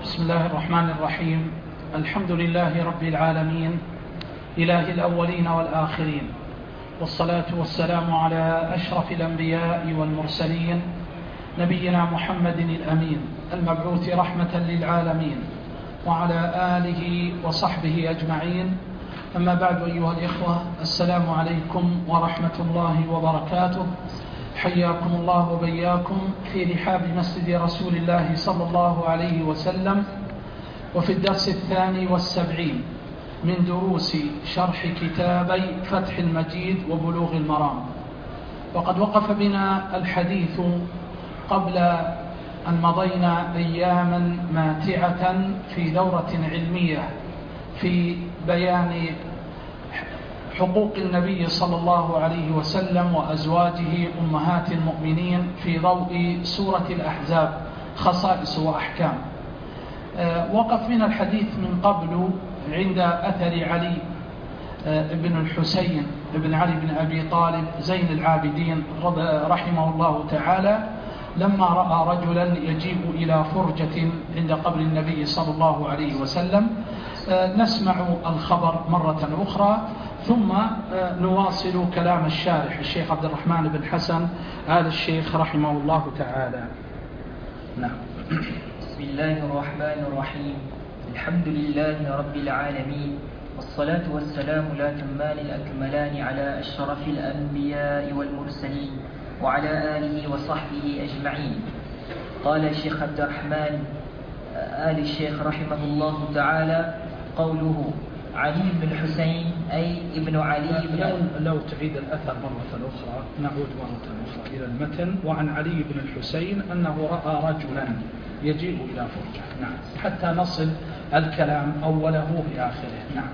بسم الله الرحمن الرحيم. الحمد لله رب العالمين، إله الأولين والآخرين، والصلاة والسلام على أشرف الأنبياء والمرسلين، نبينا محمد الأمين المبعوث رحمة للعالمين، وعلى آله وصحبه أجمعين. أما بعد، أيها الإخوة، السلام عليكم ورحمة الله وبركاته. حياكم الله وبياكم في رحاب مسجد رسول الله صلى الله عليه وسلم، وفي الدرس 72 من دروس شرح كتابي فتح المجيد وبلوغ المرام. وقد وقف بنا الحديث قبل أن مضينا أياما ماتعة في دورة علمية في بيان حقوق النبي صلى الله عليه وسلم وأزواجه أمهات المؤمنين في ضوء سورة الأحزاب، خصائص وأحكام. وقف من الحديث من قبل عند أثر علي بن الحسين بن علي بن أبي طالب زين العابدين رحمه الله تعالى، لما رأى رجلا يجيء إلى فرجة عند قبر النبي صلى الله عليه وسلم. نسمع الخبر مرة أخرى ثم نواصل كلام الشارح الشيخ عبد الرحمن بن حسن آل الشيخ رحمه الله تعالى. نعم. بسم الله الرحمن الرحيم. الحمد لله رب العالمين، والصلاة والسلام الأتمان الأكملان على أشرف الأنبياء والمرسلين وعلى آله وصحبه أجمعين. قال الشيخ عبد الرحمن آل الشيخ رحمه الله تعالى: قوله علي بن الحسين أي ابن علي بن لو تعيد الأثر مرة أخرى، نعود مرة أخرى إلى المتن. وعن علي بن الحسين أنه رأى رجلا يجيء إلى فرجة. نعم، حتى نصل الكلام أوله بآخره. نعم.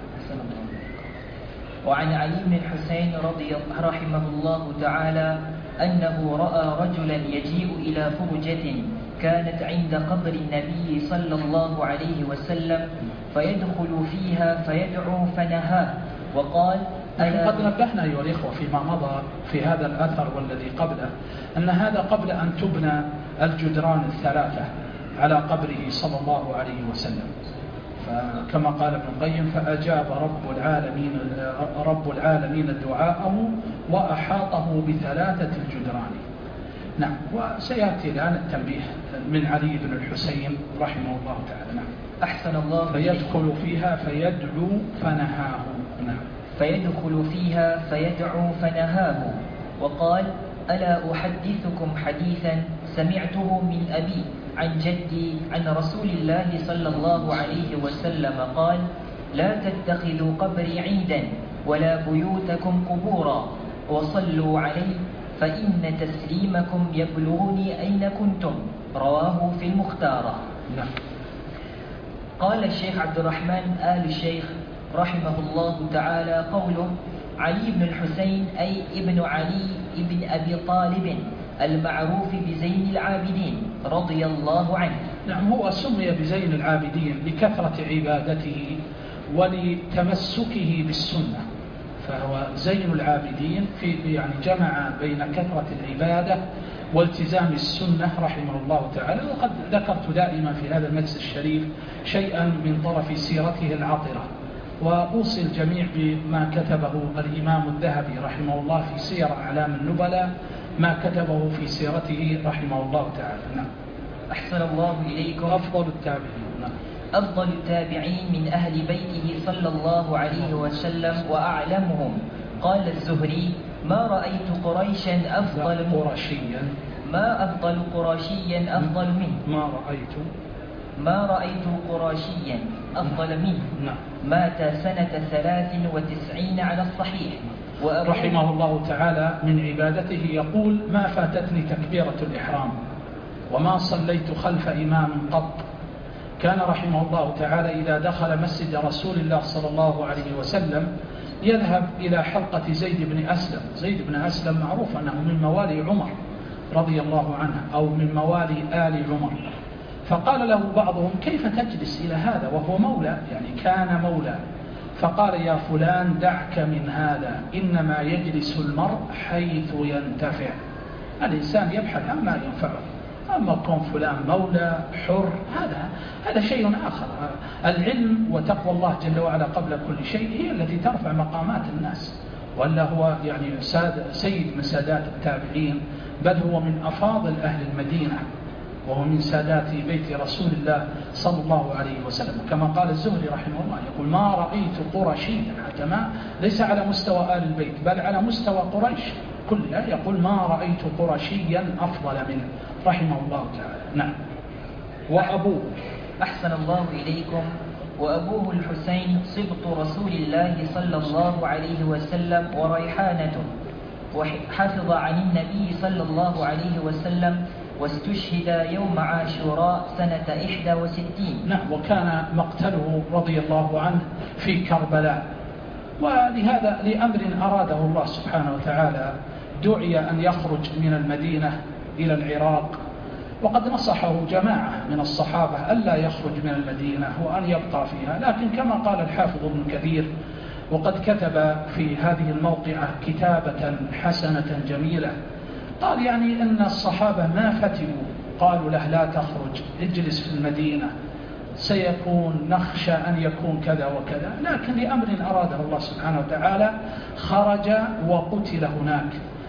وعن علي بن الحسين رحمه الله تعالى أنه رأى رجلا يجيء إلى فرجة كانت عند قبر النبي صلى الله عليه وسلم فيدخل فيها فيدعو فنهاه وقال: قد نبهنا أيها الإخوة فيما مضى في هذا الأثر والذي قبله أن هذا قبل أن تبنى الجدران الثلاثة على قبره صلى الله عليه وسلم. فكما قال ابن القيم: فأجاب رب العالمين دعاءه وأحاطه بثلاثة الجدران. نعم. وسيأتي الآن التنبيه من علي بن الحسين رحمه الله تعالى. نعم. أحسن الله. فيدخل فيها فيدعو فنهاه. نعم. فيدخل فيها فيدعو فنهاه وقال: ألا أحدثكم حديثا سمعته من أبي عن جدي عن رسول الله صلى الله عليه وسلم قال: لا تتخذوا قبري عيدا ولا بيوتكم قبورا، وصلوا علي فإن تسليمكم يبلغني أين كنتم. رواه في المختارة. نعم. قال الشيخ عبد الرحمن آل الشيخ رحمه الله تعالى: قوله علي بن الحسين أي ابن علي ابن أبي طالب المعروف بزين العابدين رضي الله عنه. نعم. هو سمي بزين العابدين لكثرة عبادته ولتمسكه بالسنة، فهو زين العابدين يعني جمع بين كثرة العبادة والتزام السنة رحمه الله تعالى. وقد ذكرت دائما في هذا المجلس الشريف شيئا من طرف سيرته العطرة، وأوصي الجميع بما كتبه الإمام الذهبي رحمه الله في سير أعلام النبلاء، ما كتبه في سيرته رحمه الله تعالى. نعم. أحسن الله إليكم. أفضل التابعين. نعم. أفضل التابعين من أهل بيته صلى الله عليه وسلم وأعلمهم. قال الزهري: ما رأيت قريشا أفضل قرشيا أفضل منه. ما رأيت قرشيا أفضل منه. نعم. مات سنة 93 على الصحيح. رحمه الله تعالى من عبادته يقول: ما فاتتني تكبيرة الإحرام وما صليت خلف إمام قط. كان رحمه الله تعالى إذا دخل مسجد رسول الله صلى الله عليه وسلم يذهب إلى حلقة زيد بن أسلم. زيد بن أسلم معروف أنه من موالي عمر رضي الله عنه أو من موالي آل عمر. فقال له بعضهم: كيف تجلس إلى هذا وهو مولى، يعني كان مولى. فقال: يا فلان دعك من هذا، إنما يجلس المرء حيث ينتفع. الإنسان يبحث عن ما ينفعه، وأما كون فلان مولى حر هذا شيء آخر. العلم وتقوى الله جل وعلا قبل كل شيء هي التي ترفع مقامات الناس، ولا هو يعني سيد من سادات التابعين، بل هو من أفاضل أهل المدينة، وهو من سادات بيت رسول الله صلى الله عليه وسلم. كما قال الزهري رحمه الله يقول: ما رأيت قرشيا، حتى ما ليس على مستوى آل البيت بل على مستوى قريش كلها، يقول: ما رأيت قرشيا أفضل منه رحمه الله تعالى. نعم. وأبوه أحسن الله إليكم. وأبوه الحسين سبط رسول الله صلى الله عليه وسلم وريحانته، وحفظ عن النبي صلى الله عليه وسلم، واستشهد يوم عاشوراء سنة 61. نعم. وكان مقتله رضي الله عنه في كربلاء، ولهذا لأمر أراده الله سبحانه وتعالى دعي أن يخرج من المدينة إلى العراق، وقد نصحه جماعة من الصحابة ألا يخرج من المدينة وأن يبقى فيها، لكن كما قال الحافظ ابن كثير: وقد كتب في هذه الموقعة كتابة حسنة جميلة، قال يعني أن الصحابة ما فتنوا، قالوا له: لا تخرج، اجلس في المدينة، سيكون نخشى أن يكون كذا وكذا، لكن لأمر أراده الله سبحانه وتعالى خرج وقتل هناك.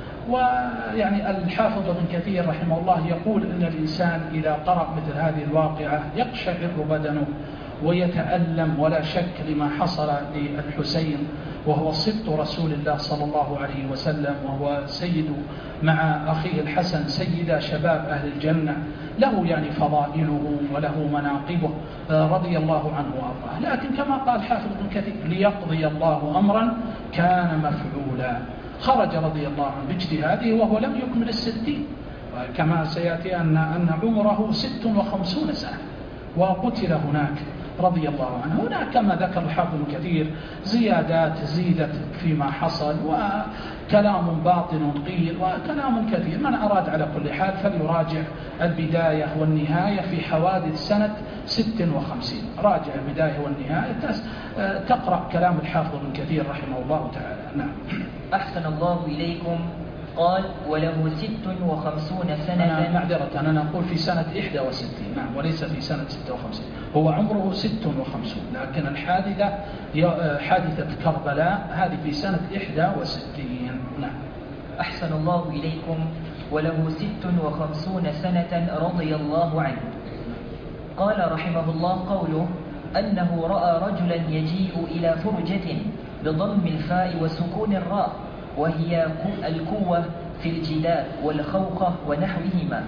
ويعني الحافظ ابن كثير رحمه الله يقول إن الإنسان إذا قرأ مثل هذه الواقعة يقشعر بدنه ويتألم، ولا شك لما حصل للحسين، وهو سبط رسول الله صلى الله عليه وسلم، وهو سيد مع أخيه الحسن سيد شباب أهل الجنة، له يعني فضائله وله مناقبه رضي الله عنه وأرضاه. لكن كما قال حافظ ابن كثير: ليقضي الله أمرا كان مفعولا. خرج رضي الله عنه باجتهاده وهو لم يكمل 60، كما سيأتي أن عمره 56 سنة، وقتل هناك رضي الله عنه. هناك كما ذكر الحافظ ابن كثير زيادات زيدت فيما حصل، وكلام باطن قيل، وكلام كثير. من أراد على كل حال فليراجع البداية والنهاية في حوادث سنة 56. راجع البداية والنهاية تقرأ كلام الحافظ ابن كثير رحمه الله تعالى. نعم. أحسن الله إليكم. قال: وله 56 سنة. معذرة، أنا أقول في سنة 61، نعم، وليس في سنة 56. هو عمره 56، لكن الحادثة حادثة كربلاء هذه في سنة 61. نعم. أحسن الله إليكم. وله 56 سنة رضي الله عنه. قال رحمه الله قوله: أنه رأى رجلا يجيء إلى فرجة بضم الفاء وسكون الراء، وهي الكوة في الجدار والخوخة ونحوهما.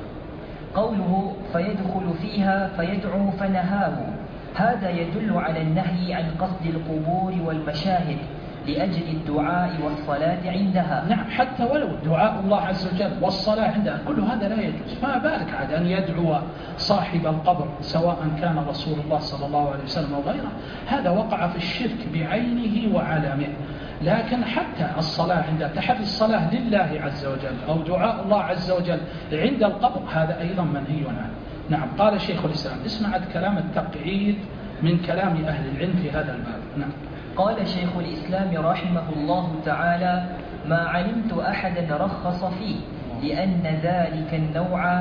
قوله: فيدخل فيها فيدعو فنهاه، هذا يدل على النهي عن قصد القبور والمشاهد لأجل الدعاء والصلاة عندها. نعم، حتى ولو دعاء الله عز وجل والصلاة عندها كل هذا لا يجوز، فما بالك عاد أن يدعو صاحب القبر سواء كان رسول الله صلى الله عليه وسلم أو غيره. هذا وقع في الشرك بعينه وعلامه. لكن حتى الصلاة عند تحري الصلاة لله عز وجل أو دعاء الله عز وجل عند القبر هذا أيضا منهي عنه. نعم. قال شيخ الإسلام، اسمع كلام التقعيد من كلام أهل العلم في هذا الباب. نعم. قال شيخ الإسلام رحمه الله تعالى: ما علمت أحدا رخص فيه، لأن ذلك النوع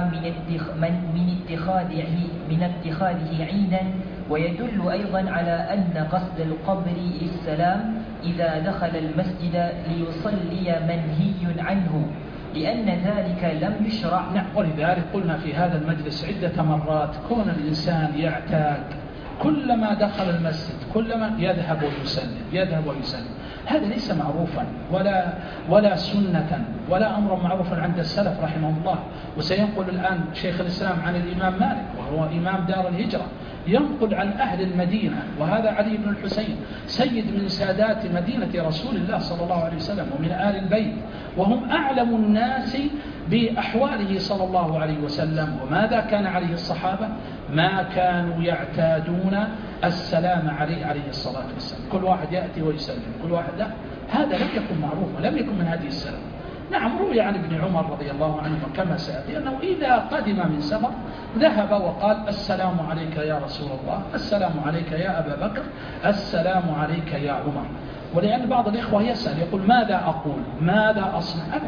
من اتخاذه عيدا، ويدل أيضا على أن قصد القبر للسلام إذا دخل المسجد ليصلي منهي عنه، لأن ذلك لم يشرع. نعم. ولذلك قلنا في هذا المجلس عدة مرات: كون الإنسان يعتاد كلما دخل المسجد كلما يذهب ويسلم، هذا ليس معروفا ولا سنة ولا أمر معروفا عند السلف رحمه الله. وسينقل الآن شيخ الإسلام عن الإمام مالك، وهو إمام دار الهجرة، ينقل عن أهل المدينة، وهذا علي بن الحسين سيد من سادات مدينة رسول الله صلى الله عليه وسلم ومن آل البيت، وهم أعلم الناس بأحواله صلى الله عليه وسلم. وماذا كان عليه الصحابة؟ ما كانوا يعتادون السلام عليه الصلاة والسلام، كل واحد يأتي ويسلم، كل واحد لا، هذا لم يكن معروفا، لم يكن من هذه السلام. نعم. روي عن ابن عمر رضي الله عنه كما سيأتي أنه إذا قدم من سفر ذهب وقال: السلام عليك يا رسول الله، السلام عليك يا أبا بكر، السلام عليك يا عمر. ولأن بعض الإخوة يسأل يقول: ماذا أقول؟ ماذا أصنع؟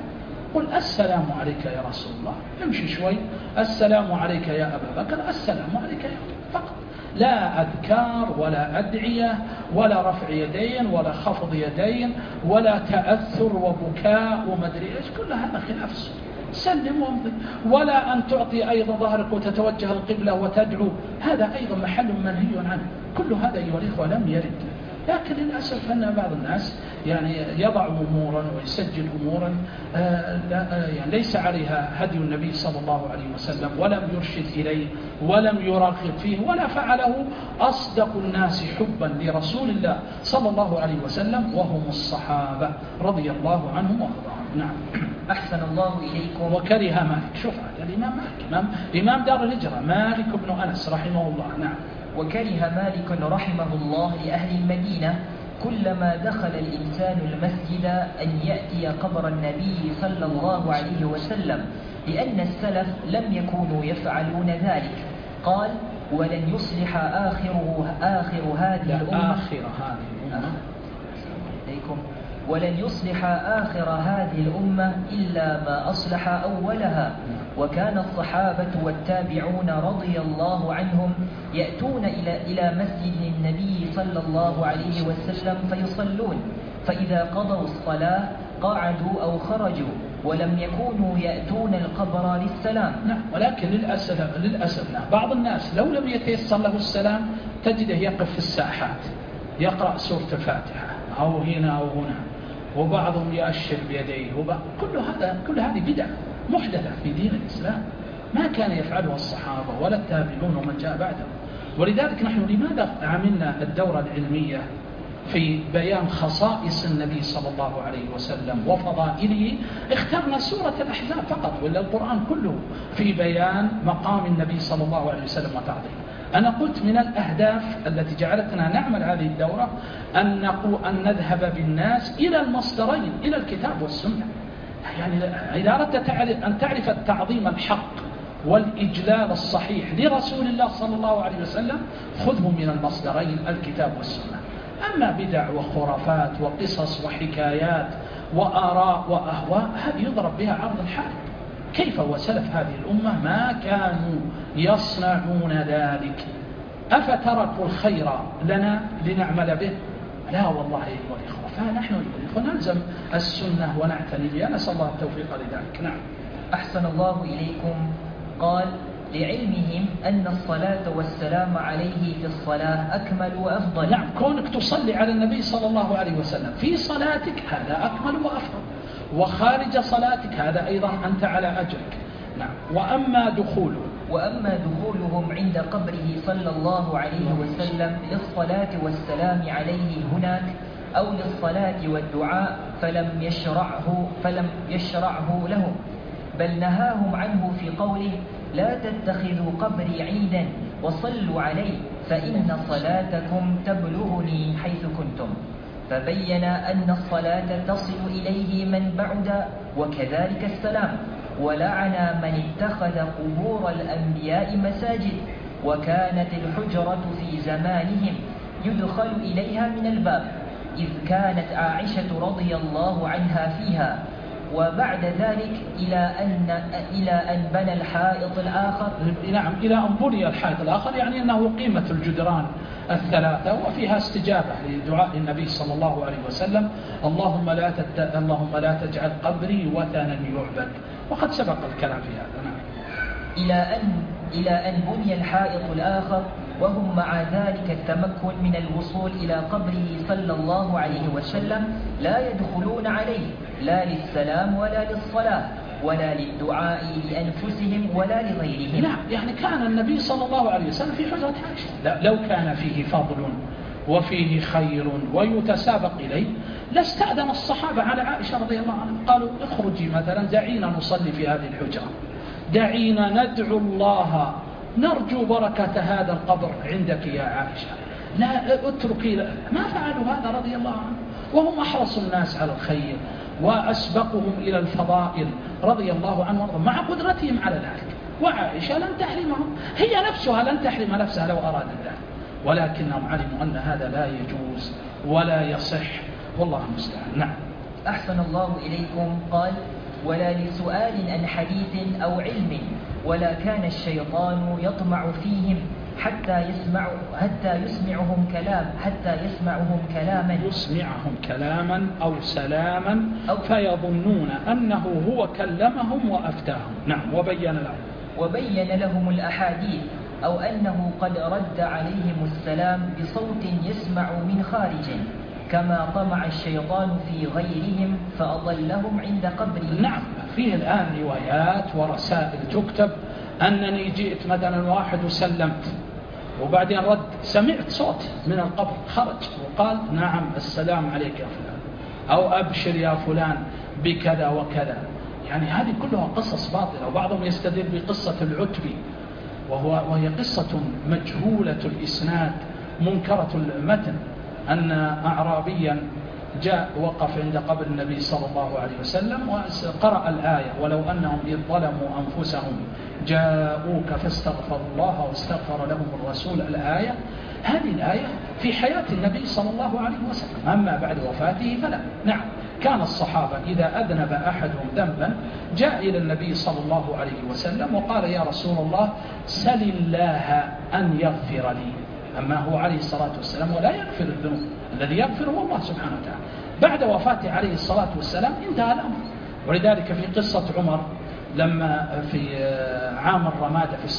قل السلام عليك يا رسول الله، امشي شوي، السلام عليك يا أبا بكر، السلام عليك يا أبا فقط. لا أذكار ولا أدعية ولا رفع يدين ولا خفض يدين ولا تأثر وبكاء ومدري إيش، كل هذا خلاف السنة. سلم وامضي. ولا أن تعطي أيضا ظهرك وتتوجه القبلة وتدعو، هذا أيضا محل منهي عنه. كل هذا أيها الإخوة لم يرد. لكن للأسف أن بعض الناس يعني يضع أمورا ويسجل أمورا يعني ليس عليها هدي النبي صلى الله عليه وسلم، ولم يرشد إليه ولم يرغب فيه، ولا فعله أصدق الناس حبا لرسول الله صلى الله عليه وسلم وهم الصحابة رضي الله عنهم وارضاهم. نعم. أحسن الله إليكم. وكره مالك، شوف هذا الإمام مالك إمام دار الهجرة مالك بن أنس رحمه الله. نعم. وكره مالك رحمه الله لأهل المدينة كلما دخل الإنسان المسجد أن يأتي قبر النبي صلى الله عليه وسلم، لأن السلف لم يكونوا يفعلون ذلك. قال: ولن يصلح آخر هذه الأمة ولن يصلح آخر هذه الأمة إلا ما أصلح أولها. وكان الصحابة والتابعون رضي الله عنهم يأتون إلى مسجد النبي صلى الله عليه وسلم فيصلون، فإذا قضوا الصلاة قعدوا أو خرجوا، ولم يكونوا يأتون القبر للسلام. نعم. ولكن للأسف بعض الناس لو لم يتيسر له السلام تجده يقف في الساحات يقرأ سورة الفاتحة أو هنا أو هنا، وبعضهم يأشر بيديه، كل هذه بدع محدثة في دين الإسلام ما كان يفعلها الصحابة ولا التابعون ومن جاء بعدهم. ولذلك نحن لماذا عملنا الدورة العلمية في بيان خصائص النبي صلى الله عليه وسلم وفضائله؟ اخترنا سورة الأحزاب فقط، ولا القرآن كله في بيان مقام النبي صلى الله عليه وسلم وتعظيمه. أنا قلت من الأهداف التي جعلتنا نعمل هذه الدورة أن نذهب بالناس إلى المصدرين، إلى الكتاب والسنة. يعني إذا أردت أن تعرف التعظيم الحق والإجلال الصحيح لرسول الله صلى الله عليه وسلم خذه من المصدرين الكتاب والسنة. أما بدع وخرافات وقصص وحكايات وآراء وأهواء هذه يضرب بها عرض الحال. كيف وسلف هذه الأمة ما كانوا يصنعون ذلك؟ أفتركوا الخير لنا لنعمل به؟ لا والله أيها الإخوة. فنحن نلزم السنة ونعتني بها، نسأل الله التوفيق لذلك. نعم. أحسن الله إليكم. قال: لعلمهم أن الصلاة والسلام عليه في الصلاة أكمل وأفضل. نعم. كونك تصلي على النبي صلى الله عليه وسلم في صلاتك هذا أكمل وأفضل، وخارج صلاتك هذا أيضا أنت على أجرك. نعم. وأما دخولهم عند قبره صلى الله عليه وسلم للصلاة والسلام عليه هناك أو للصلاة والدعاء فلم يشرعه لهم، بل نهاهم عنه في قوله: لا تتخذوا قبري عيدا وصلوا عليه فإن صلاتكم تبلغني حيث كنتم. فبين أن الصلاة تصل إليه من بعد، وكذلك السلام. ولعن من اتخذ قبور الأنبياء مساجد، وكانت الحجرة في زمانهم يدخل إليها من الباب، إذ كانت عائشة رضي الله عنها فيها. وبعد ذلك إلى أن بنى الحائط الآخر. نعم. إلى أن بني الحائط الآخر، يعني أنه قيمة الجدران الثلاثة، وفيها استجابة لدعاء النبي صلى الله عليه وسلم: اللهم لا تجعل قبري وثنا يعبد. وقد سبق الكلام في هذا. نعم. إلى أن بني الحائط الآخر، وهم مع ذلك التمكن من الوصول إلى قبره صلى الله عليه وسلم لا يدخلون عليه لا للسلام ولا للصلاة ولا للدعاء لأنفسهم ولا لغيرهم. نعم. يعني كان النبي صلى الله عليه وسلم في حجرة عائشة، لو كان فيه فضل وفيه خير ويتسابق إليه لاستأذن الصحابة على عائشة رضي الله عنها، قالوا: اخرجي مثلا، دعينا نصلي في هذه الحجرة، دعينا ندعو الله، نرجو بركة هذا القبر عندك يا عائشة، لا اتركي. ما فعلوا هذا رضي الله عنه، وهم أحرص الناس على الخير وأسبقهم إلى الفضائل رضي الله عنهم مع قدرتهم على ذلك. وعائشة لن تحرمهم، هي نفسها لن تحرم نفسها لو أراد ذلك، ولكنهم علموا أن هذا لا يجوز ولا يصح، والله المستعان. نعم. أحسن الله إليكم. قال: ولا لسؤال عن حديث أو علم، ولا كان الشيطان يطمع فيهم حتى يسمعهم كلاما أو سلاما فيظنون أنه هو كلمهم وأفتاهم. نعم. وبين لهم الأحاديث، أو أنه قد رد عليهم السلام بصوت يسمع من خارج، كما طمع الشيطان في غيرهم فأضلهم عند قبره. نعم. فيه الآن روايات ورسائل تكتب أنني جئت مثلا واحد وسلمت، وبعدين رد سمعت صوت من القبر خرج وقال نعم السلام عليك يا فلان، أو أبشر يا فلان بكذا وكذا. يعني هذه كلها قصص باطلة. وبعضهم يستدل بقصة العتبي، وهي قصة مجهولة الإسناد منكرة المتن، أن أعرابيا جاء وقف عند قبر النبي صلى الله عليه وسلم وقرأ الآية ولو أنهم إذ ظلموا أنفسهم جاءوك فاستغفروا الله واستغفر لهم الرسول. الآية هذه الآية في حياة النبي صلى الله عليه وسلم، أما بعد وفاته فلا. نعم. كان الصحابة إذا أذنب أحدهم ذنبا جاء إلى النبي صلى الله عليه وسلم وقال يا رسول الله سل الله أن يغفر لي. أما هو عليه الصلاة والسلام ولا يغفر الذنوب، الذي يغفر هو الله سبحانه وتعالى. بعد وفاته عليه الصلاة والسلام انتهى الأمر. ولذلك في قصة عمر لما في عام الرمادة في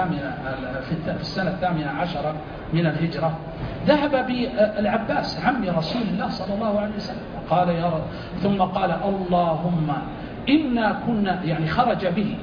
السنة الثامنة عشرة من الهجرة ذهب بالعباس عم رسول الله صلى الله عليه وسلم وقال ثم قال اللهم إنا كنا، يعني خرج به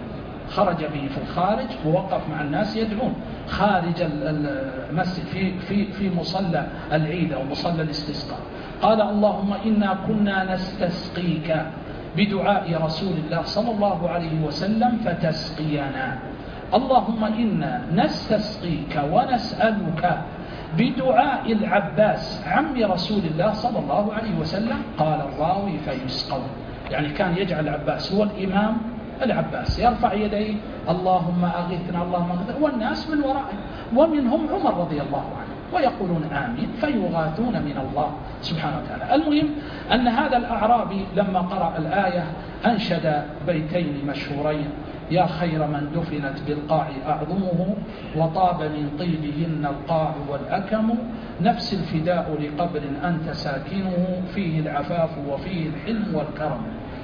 في الخارج ووقف مع الناس يدعون خارج المسجد في مصلى العيد أو مصلى الاستسقاء. قال اللهم إنا كنا نستسقيك بدعاء رسول الله صلى الله عليه وسلم فتسقينا. اللهم إنا نستسقيك ونسألك بدعاء العباس عم رسول الله صلى الله عليه وسلم. قال الراوي فيسقون، يعني كان يجعل العباس هو الإمام، العباس يرفع يديه اللهم أغثنا اللهم أغثنا، والناس من ورائه ومنهم عمر رضي الله عنه ويقولون آمين فيغاثون من الله سبحانه وتعالى. المهم أن هذا الأعرابي لما قرأ الآية أنشد بيتين مشهورين: يا خير من دفنت بالقاع أعظمه وطاب من طيبهن القاع والأكم، نفس الفداء لقبر أنت ساكنه فيه العفاف وفيه الحلم والكرم.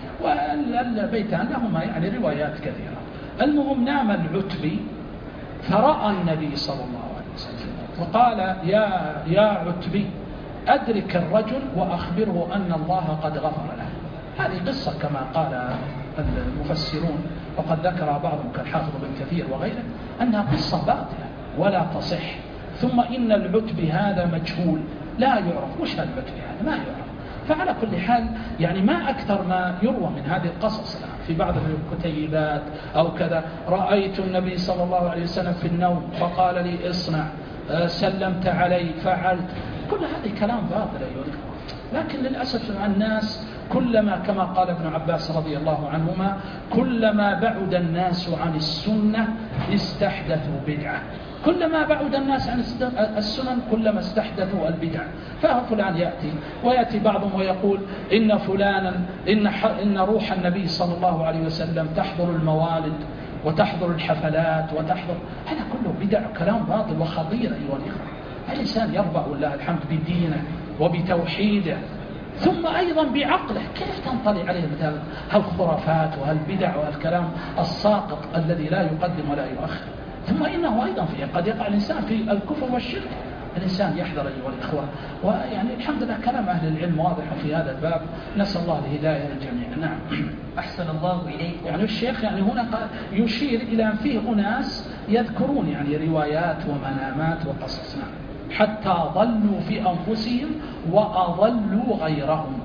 والبيتان لهما يعني روايات كثيرة. المهم نام العتبي فرأى النبي صلى الله عليه وسلم وقال يا عتبي أدرك الرجل وأخبره أن الله قد غفر له. هذه قصة كما قال المفسرون وقد ذكرها بعضهم كالحافظ بن كثير وغيره أنها قصة باطلة ولا تصح. ثم إن العتبي هذا مجهول لا يعرف، وش العتبي هذا ما يعرف. فعلى كل حال يعني ما أكثر ما يروى من هذه القصص في بعض الكتيبات أو كذا: رأيت النبي صلى الله عليه وسلم في النوم فقال لي اصنع، سلمت علي فعلت. كل هذه كلام باطل أيها الأخوة. لكن للأسف الناس كلما كما قال ابن عباس رضي الله عنهما كلما بعد الناس عن السنة استحدثوا بدعة. كلما بعد الناس عن السنن كلما استحدثوا البدع. ففلان ويأتي بعضهم ويقول إن فلانا إن روح النبي صلى الله عليه وسلم تحضر الموالد وتحضر الحفلات وتحضر. هذا كله بدع كلام باطل وخطير أيها الإخوة. الإنسان يربع والله الحمد بدينه وبتوحيده ثم أيضا بعقله. كيف تنطلع عليه مثل هالخرافات وهالبدع وهالكلام الساقط الذي لا يقدم ولا يؤخر؟ ثم إنه أيضا قد يقع الإنسان في الكفر والشرك. الإنسان يحذر أيها الإخوة. ويعني الحمد لله كلام أهل العلم واضح في هذا الباب، نسأل الله الهداية للجميع. نعم. أحسن الله إليكم. يعني الشيخ يعني هنا يشير إلى أن فيه أناس يذكرون يعني روايات ومنامات وقصص. نعم. حتى ضلوا في أنفسهم وأضلوا غيرهم.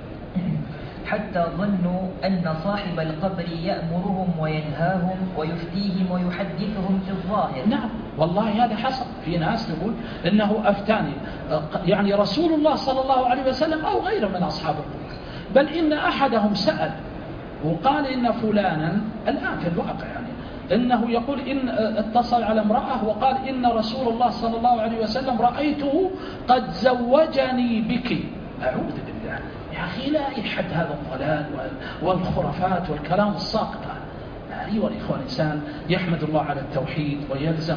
حتى ظنوا أن صاحب القبر يأمرهم وينهاهم ويفتيهم ويحدثهم في الظاهر. نعم والله هذا حصل. في ناس تقول إنه أفتاني يعني رسول الله صلى الله عليه وسلم أو غيره من أصحاب القبور، بل إن أحدهم سأل وقال إن فلانا الآن في الواقع يعني إنه يقول إن اتصل على امرأة وقال إن رسول الله صلى الله عليه وسلم رأيته قد زوجني بك. أعوذ بالله. يا أخي لا يحد هذا الضلال والخرافات والكلام الساقط. أيها الإخوة، الإنسان يحمد الله على التوحيد ويلزم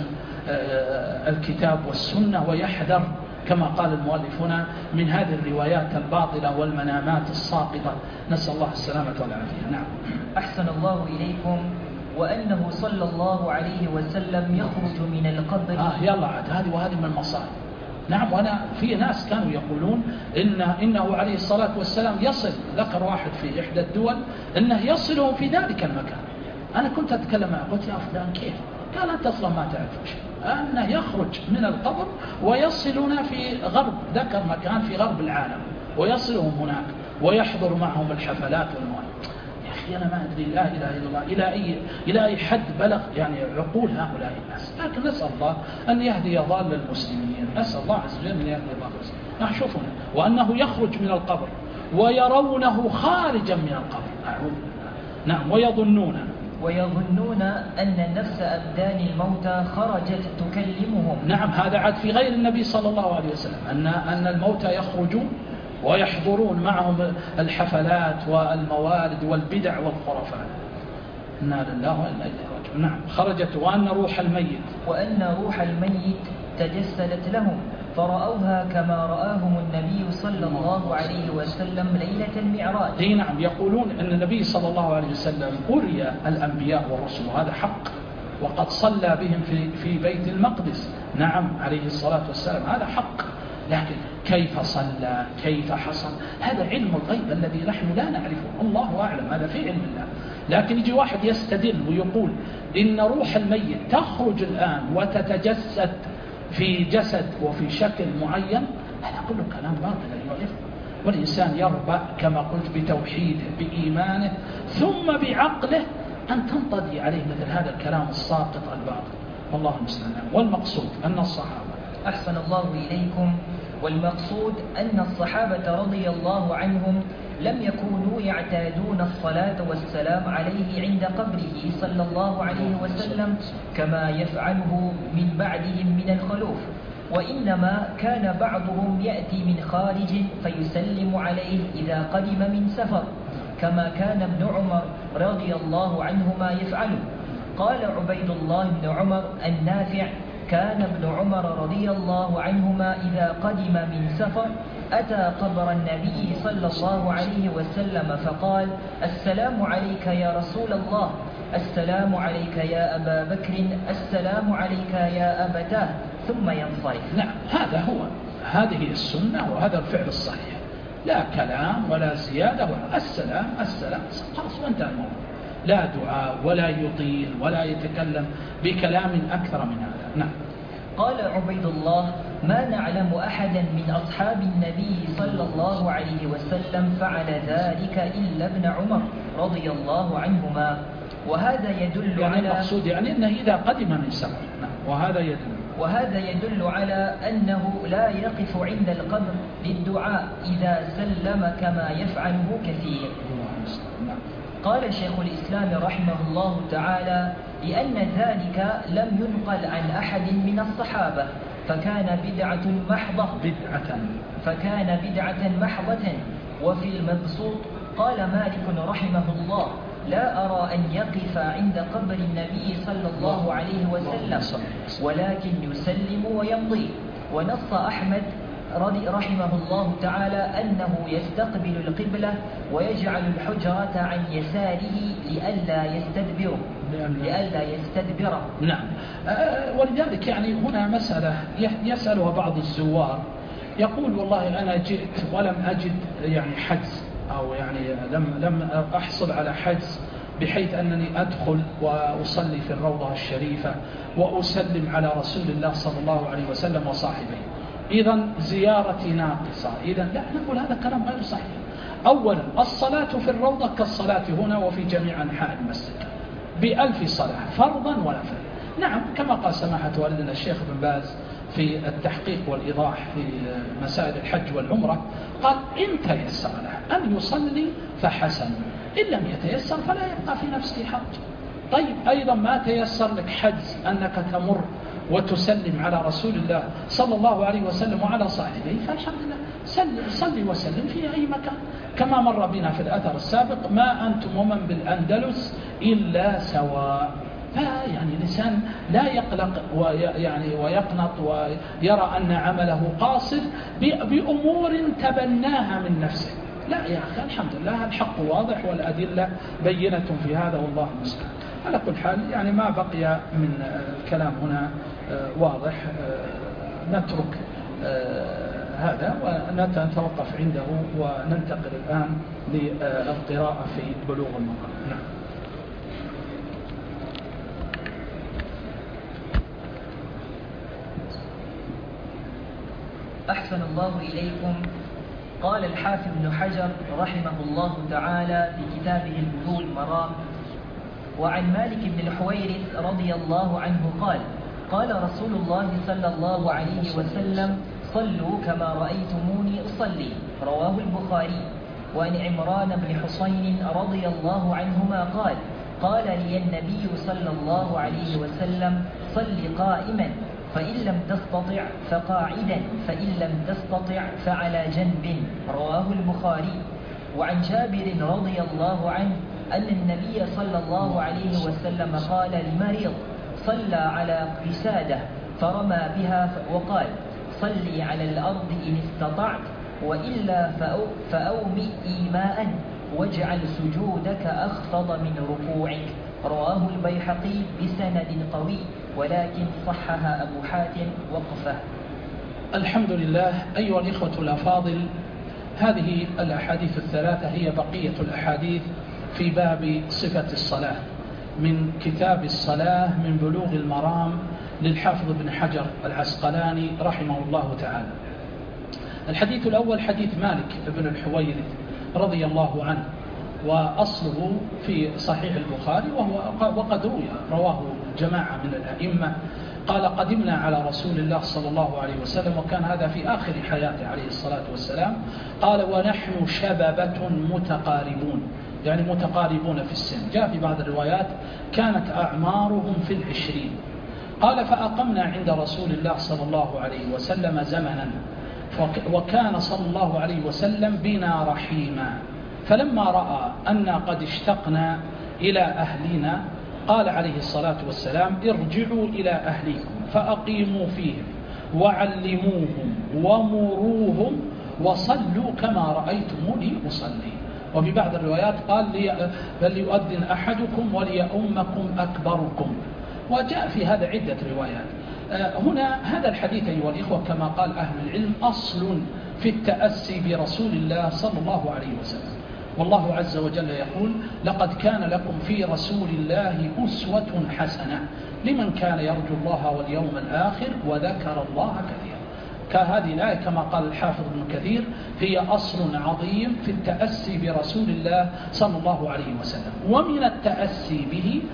الكتاب والسنة ويحذر كما قال المؤلف هنا من هذه الروايات الباطلة والمنامات الساقطة، نسأل الله السلامة والعافية. نعم. أحسن الله إليكم. وأنه صلى الله عليه وسلم يخرج من القبر. يلا عاد وهذه من المصائب. نعم. وأنا في ناس كانوا يقولون إنه عليه الصلاة والسلام يصل، ذكر واحد في إحدى الدول أنه يصلهم في ذلك المكان. أنا كنت أتكلم معه قلت يا فلان كيف؟ قال أنت أصلا ما تعرف شيء، أنه يخرج من القبر ويصلنا في غرب، ذكر مكان في غرب العالم، ويصلهم هناك ويحضر معهم الحفلات والمواد. يا أخي أنا ما أدري، لا إله إلا الله، إلى أي حد بلغ يعني عقول هؤلاء الناس. لكن نسأل الله أن يهدي ضال المسلمين، نسأل الله عز وجل أن يهدي ضال المسلمين. شوفنا، وأنه يخرج من القبر ويرونه خارجا من القبر. أعوذ بالله. نعم. ويظنون أن نفس أبدان الموتى خرجت تكلمهم. نعم. هذا عاد في غير النبي صلى الله عليه وسلم، أن الموتى يخرجون ويحضرون معهم الحفلات والموالد والبدع والخرافات. إنا لله وإنا إليه راجعون. نعم. خرجت. وأن روح الميت تجسدت لهم فرأوها كما رآهم النبي صلى الله عليه وسلم ليلة المعراج. نعم. يقولون أن النبي صلى الله عليه وسلم أري الأنبياء والرسل، وهذا حق، وقد صلى بهم في بيت المقدس. نعم عليه الصلاة والسلام، هذا حق. لكن كيف صلى، كيف حصل، هذا علم الغيب الذي نحن لا نعرفه، الله أعلم، هذا في علم الله. لكن يجي واحد يستدل ويقول إن روح الميت تخرج الآن وتتجسد في جسد وفي شكل معين، هذا كله كلام باطل أيها الإخوة. والإنسان يربى كما قلت بتوحيده بإيمانه ثم بعقله أن تنطدي عليه مثل هذا الكلام الساقط الباطل، والله المستعان. والمقصود أن الصحابة. أحسن الله إليكم. والمقصود أن الصحابة رضي الله عنهم لم يكونوا يعتادون الصلاة والسلام عليه عند قبره صلى الله عليه وسلم كما يفعله من بعدهم من الخلوف، وإنما كان بعضهم يأتي من خارج فيسلم عليه إذا قدم من سفر، كما كان ابن عمر رضي الله عنهما يفعله. قال عبيد الله بن عمر النافع: كان ابن عمر رضي الله عنهما إذا قدم من سفر أتى قبر النبي صلى الله عليه وسلم فقال: السلام عليك يا رسول الله، السلام عليك يا أبا بكر، السلام عليك يا أبتاه، ثم ينصرف. نعم. هذه السنة وهذا الفعل الصحيح، لا كلام ولا زيادة ولا السلام خلاص وانتهى الموضوع، لا دعاء ولا يطيل ولا يتكلم بكلام أكثر من هذا. نعم. قال عبيد الله: ما نعلم أحدا من أصحاب النبي صلى الله عليه وسلم فعل ذلك إلا ابن عمر رضي الله عنهما. وهذا يدل على المقصود أنه إذا قدم من سفر. نعم. وهذا يدل على أنه لا يقف عند القبر للدعاء إذا سلم كما يفعله كثير. نعم. قال شيخ الإسلام رحمه الله تعالى: لأن ذلك لم ينقل عن أحد من الصحابة فكان بدعة محضة. وفي المبسوط قال مالك رحمه الله: لا أرى أن يقف عند قبر النبي صلى الله عليه وسلم ولكن يسلم ويمضي. ونص أحمد رحمه الله تعالى أنه يستقبل القبلة ويجعل الحجرة عن يساره لئلا يستدبره. نعم. ولذلك هنا مسألة يسألها بعض الزوار، يقول: والله أنا جئت ولم أجد حجز، أو لم أحصل على حجز بحيث أنني أدخل وأصلي في الروضة الشريفة وأسلم على رسول الله صلى الله عليه وسلم وصاحبه، إذن زيارتي ناقصة. إذن لا، نقول هذا كلام غير صحيح. أولا، الصلاة في الروضة كالصلاة هنا وفي جميع أنحاء المسجد ب1000 صلاة فرضا ونفلا. نعم، كما قال سماحة والدنا الشيخ بن باز في التحقيق والإيضاح في مسائل الحج والعمرة، قال: إن تيسر له أن يصلي فحسن، إن لم يتيسر فلا يبقى في نفسه حرج. طيب، أيضا ما تيسر لك حجز أنك تمر وتسلم على رسول الله صلى الله عليه وسلم وعلى صاحبه، فالحمد لله صلي وسلم في أي مكان. كما مر بنا في الأثر السابق: ما أنتم ومن بالأندلس إلا سواء. يعني الإنسان لا يقلق ويقنط ويرى أن عمله قاصر بأمور تبناها من نفسه. لا يا أخي، الحمد لله الحق واضح والأدلة بينة في هذا، والله المستعان. على كل حال يعني ما بقي من الكلام هنا واضح، نترك هذا ونتوقف عنده وننتقل الآن للقراءة في بلوغ المرام. نعم. أحسن الله إليكم. قال الحافظ ابن حجر رحمه الله تعالى في كتابه بلوغ المرام: وعن مالك بن الحويرث رضي الله عنه قال: قال رسول الله صلى الله عليه وسلم: صلوا كما رأيتموني أصلي. رواه البخاري. وعن عمران بن حصين رضي الله عنهما قال: قال لي النبي صلى الله عليه وسلم: صل قائما، فإن لم تستطع فقاعدا، فإن لم تستطع فعلى جنب. رواه البخاري. وعن جابر رضي الله عنه أن النبي صلى الله عليه وسلم قال لمريض صلى على قسادة فرمى بها وقال: صلي على الأرض إن استطعت، وإلا فأومئ إيماء، واجعل سجودك أخفض من ركوعك. رواه البيحقي بسند قوي، ولكن صحها أبو حاتم وقفه. الحمد لله. أيها الإخوة الأفاضل، هذه الأحاديث الثلاثة هي بقية الأحاديث في باب صفة الصلاة من كتاب الصلاة من بلوغ المرام للحافظ ابن حجر العسقلاني رحمه الله تعالى. الحديث الأول حديث مالك بن الحويرث رضي الله عنه، وأصله في صحيح البخاري، وقد رواه جماعة من الأئمة. قال: قدمنا على رسول الله صلى الله عليه وسلم، وكان هذا في آخر حياته عليه الصلاة والسلام. قال: ونحن شببة متقاربون، يعني متقاربون في السن. جاء في بعض الروايات كانت أعمارهم في 20. قال: فأقمنا عند رسول الله صلى الله عليه وسلم زمنا، وكان صلى الله عليه وسلم بنا رحيما، فلما رأى أن قد اشتقنا إلى أهلنا قال عليه الصلاة والسلام: ارجعوا إلى أهليكم فأقيموا فيهم وعلموهم ومروهم وصلوا كما رأيتموني أصلي. وفي بعض الروايات قال: فليؤذن أحدكم وليؤمكم أكبركم. وجاء في هذا عدة روايات. هنا هذا الحديث أيها الإخوة كما قال أهل العلم أصل في التأسي برسول الله صلى الله عليه وسلم. والله عز وجل يقول: لقد كان لكم في رسول الله أسوة حسنة لمن كان يرجو الله واليوم الآخر وذكر الله كثيرا. كهذه الآية كما قال الحافظ ابن كثير هي أصل عظيم في التأسي برسول الله صلى الله عليه وسلم. ومن التأسي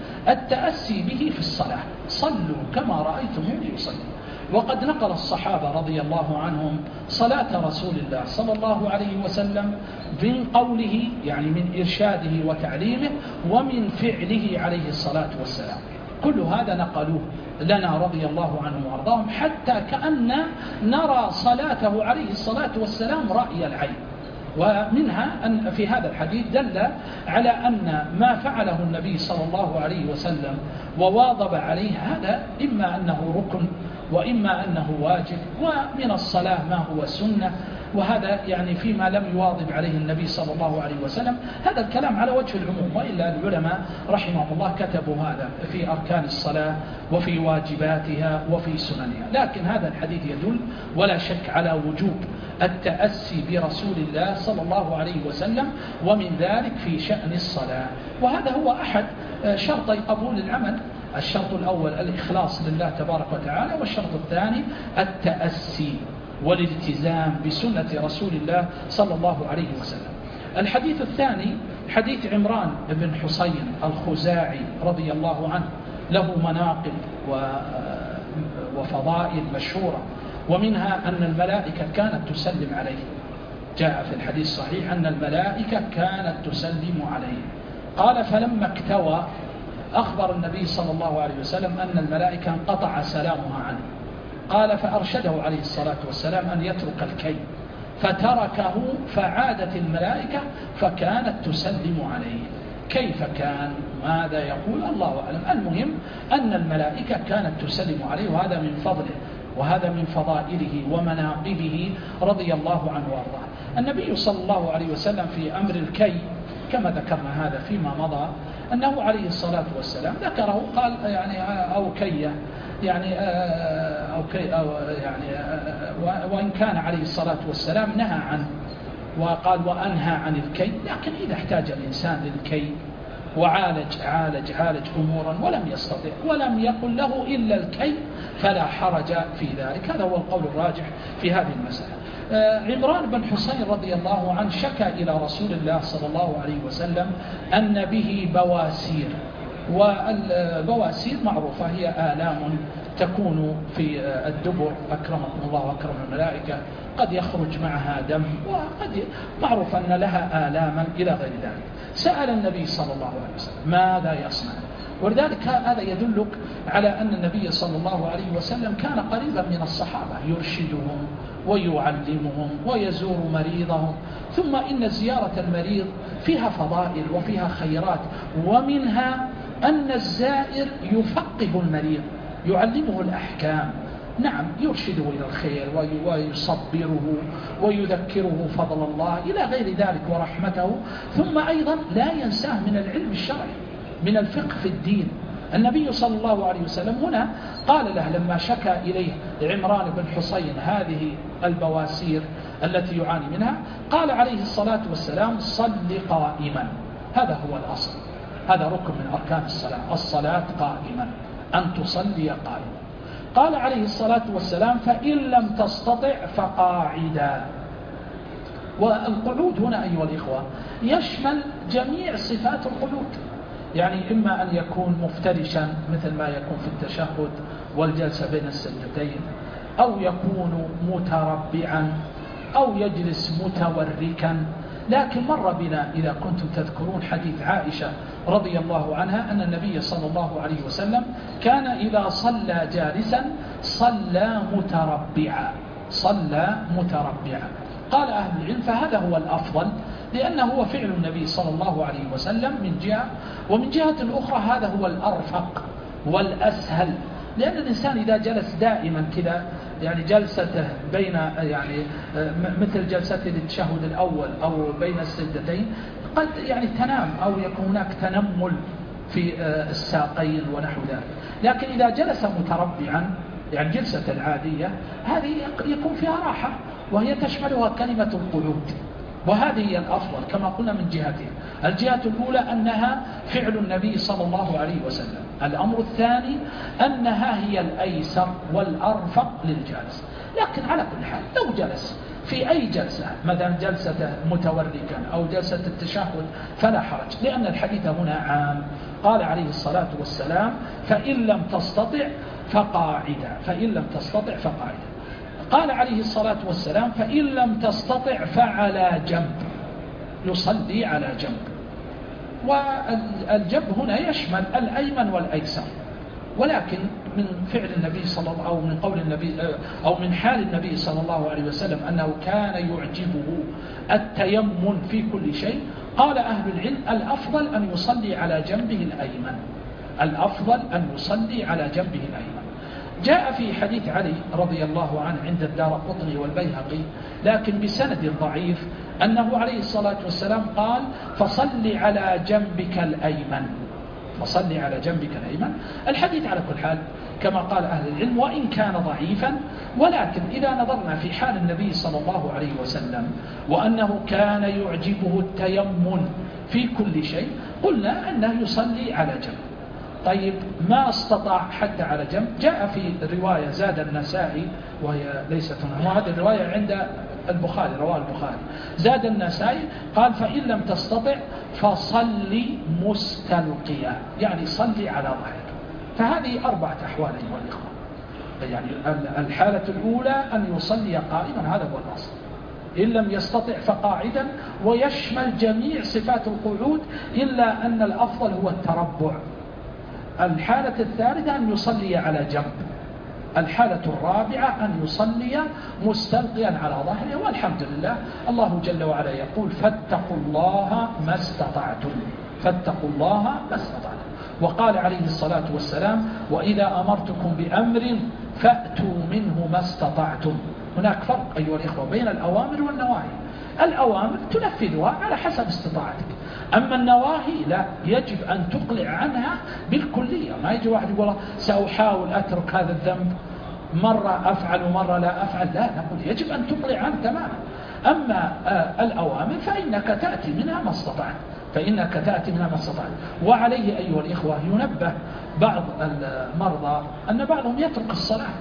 به في الصلاة: صلوا كما رأيتموني أصلي. وقد نقل الصحابة رضي الله عنهم صلاة رسول الله صلى الله عليه وسلم من قوله، يعني من إرشاده وتعليمه، ومن فعله عليه الصلاة والسلام. كل هذا نقلوه لنا رضي الله عنهم وارضاهم، حتى كأن نرى صلاته عليه الصلاة والسلام رأي العين. ومنها أن في هذا الحديث دل على أن ما فعله النبي صلى الله عليه وسلم وواظب عليه هذا إما أنه ركن وإما أنه واجب، ومن الصلاة ما هو سنة، وهذا يعني فيما لم يواظب عليه النبي صلى الله عليه وسلم. هذا الكلام على وجه العموم، وإلا العلماء رحمه الله كتبوا هذا في أركان الصلاة وفي واجباتها وفي سننها. لكن هذا الحديث يدل ولا شك على وجوب التأسي برسول الله صلى الله عليه وسلم، ومن ذلك في شأن الصلاة. وهذا هو أحد شرطي قبول العمل. الشرط الأول الإخلاص لله تبارك وتعالى، والشرط الثاني التأسي والالتزام بسنة رسول الله صلى الله عليه وسلم. الحديث الثاني حديث عمران بن حصين الخزاعي رضي الله عنه، له مناقب وفضائل مشهورة، ومنها أن الملائكة كانت تسلم عليه. جاء في الحديث الصحيح أن الملائكة كانت تسلم عليه. قال: فلما اكتوى أخبر النبي صلى الله عليه وسلم أن الملائكة انقطع سلامها عنه. قال فأرشده عليه الصلاة والسلام أن يترك الكي، فتركه فعادت الملائكة فكانت تسلم عليه. كيف كان؟ ماذا يقول؟ الله أعلم. المهم أن الملائكة كانت تسلم عليه، وهذا من فضله وهذا من فضائله ومناقبه رضي الله عنه وارضاه. النبي صلى الله عليه وسلم في أمر الكي كما ذكرنا هذا فيما مضى، أنه عليه الصلاة والسلام ذكره، قال يعني أو كية يعني وإن كان عليه الصلاة والسلام نهى عنه وقال وأنهى عن الكي، لكن إذا احتاج الإنسان للكي وعالج أمورا ولم يستطع ولم يقل له إلا الكي فلا حرج في ذلك. هذا هو القول الراجح في هذه المسألة. عمران بن حسين رضي الله عنه شكى إلى رسول الله صلى الله عليه وسلم أن به بواسير، والبواسير معروفة هي آلام تكون في الدبر أكرمكم الله وأكرم الملائكة، قد يخرج معها دم، وقد معروف أن لها آلاما إلى غير ذلك. سأل النبي صلى الله عليه وسلم ماذا يصنع، ولذلك هذا يدلك على أن النبي صلى الله عليه وسلم كان قريبا من الصحابة، يرشدهم ويعلمهم ويزور مريضهم. ثم إن زيارة المريض فيها فضائل وفيها خيرات، ومنها أن الزائر يفقه المريض، يعلمه الأحكام، نعم يرشده إلى الخير ويصبره ويذكره فضل الله إلى غير ذلك ورحمته. ثم أيضا لا ينساه من العلم الشرعي، من الفقه في الدين. النبي صلى الله عليه وسلم هنا قال له لما شكى إليه عمران بن حسين هذه البواسير التي يعاني منها، قال عليه الصلاة والسلام صل قائما. هذا هو الأصل، هذا ركن من أركان الصلاة قائما، أن تصلي قائما. قال عليه الصلاة والسلام فإن لم تستطع فقاعدا. والقعود هنا أيها الإخوة يشمل جميع صفات القعود، يعني إما أن يكون مفترشا مثل ما يكون في التشهد والجلسة بين السجدتين، أو يكون متربعا، أو يجلس متوركا. لكن مر بنا إذا كنتم تذكرون حديث عائشة رضي الله عنها أن النبي صلى الله عليه وسلم كان إذا صلى جالسا صلى متربعا. قال أهل العلم فهذا هو الأفضل، لأنه هو فعل النبي صلى الله عليه وسلم من جهة، ومن جهة الأخرى هذا هو الأرفق والأسهل، لأن الإنسان إذا جلس دائما كذا يعني جلسته بين يعني مثل جلسة التشهد الأول أو بين السجدتين قد يعني تنام أو يكون هناك تنمل في الساقين ونحو ذلك. لكن إذا جلس متربعا يعني جلسة العادية هذه يكون فيها راحة، وهي تشملها كلمة القعود، وهذه هي الأفضل كما قلنا من جهتين. الجهة الأولى أنها فعل النبي صلى الله عليه وسلم، الأمر الثاني أنها هي الأيسر والأرفق للجالس. لكن على كل حال لو جلس في أي جلسة مثلا جلسة متوركا أو جلسة التشهد فلا حرج، لأن الحديث هنا عام. قال عليه الصلاة والسلام فإن لم تستطع فقاعدا، قال عليه الصلاة والسلام فإن لم تستطع فعلى جنب، يصلي على جنب. والجنب هنا يشمل الأيمن والأيسر، ولكن من فعل النبي صلى الله أو من قول النبي أو من حال النبي صلى الله عليه وسلم أنه كان يعجبه التيمم في كل شيء. قال أهل العلم الأفضل أن يصلي على جنبه الأيمن، جاء في حديث علي رضي الله عنه عند الدارقطني والبيهقي لكن بسند ضعيف أنه عليه الصلاة والسلام قال فصل على جنبك الأيمن. الحديث على كل حال كما قال أهل العلم وإن كان ضعيفا، ولكن إذا نظرنا في حال النبي صلى الله عليه وسلم وأنه كان يعجبه التيمم في كل شيء قلنا أنه يصلي على جنب. طيب ما استطاع حتى على جنب، جاء في رواية زاد النسائي وهي ليست هنا، وهذه الرواية عند البخاري رواه البخاري، زاد النسائي قال فإن لم تستطع فصلي مستلقيا، يعني صلي على ظهرك. فهذه 4 أحوال أيها الإخوة، يعني الحالة الأولى أن يصلي قائما، هذا هو الأصل، إن لم يستطع فقاعدا، ويشمل جميع صفات القعود إلا أن الأفضل هو التربع، الحالة الثالثة أن يصلي على جنب. الحالة الرابعة أن يصلي مستلقيا على ظهره. والحمد لله الله جل وعلا يقول فاتقوا الله ما استطعتم، فاتقوا الله ما استطعتم. وقال عليه الصلاة والسلام وإذا أمرتكم بأمر فأتوا منه ما استطعتم. هناك فرق أيها الإخوة بين الأوامر والنواهي. الأوامر تنفذها على حسب استطاعتك، أما النواهي لا، يجب أن تقلع عنها بالكلية. ما يجي واحد يقول سأحاول أترك هذا الذنب، مرة أفعل ومرة لا أفعل، لا، نقول يجب أن تقلع عنه تماما. أما الأوامر فإنك تأتي منها ما استطعت، فإنك تأتي منها ما استطعت. وعليه أيها الإخوة ينبه بعض المرضى أن بعضهم يترك الصلاة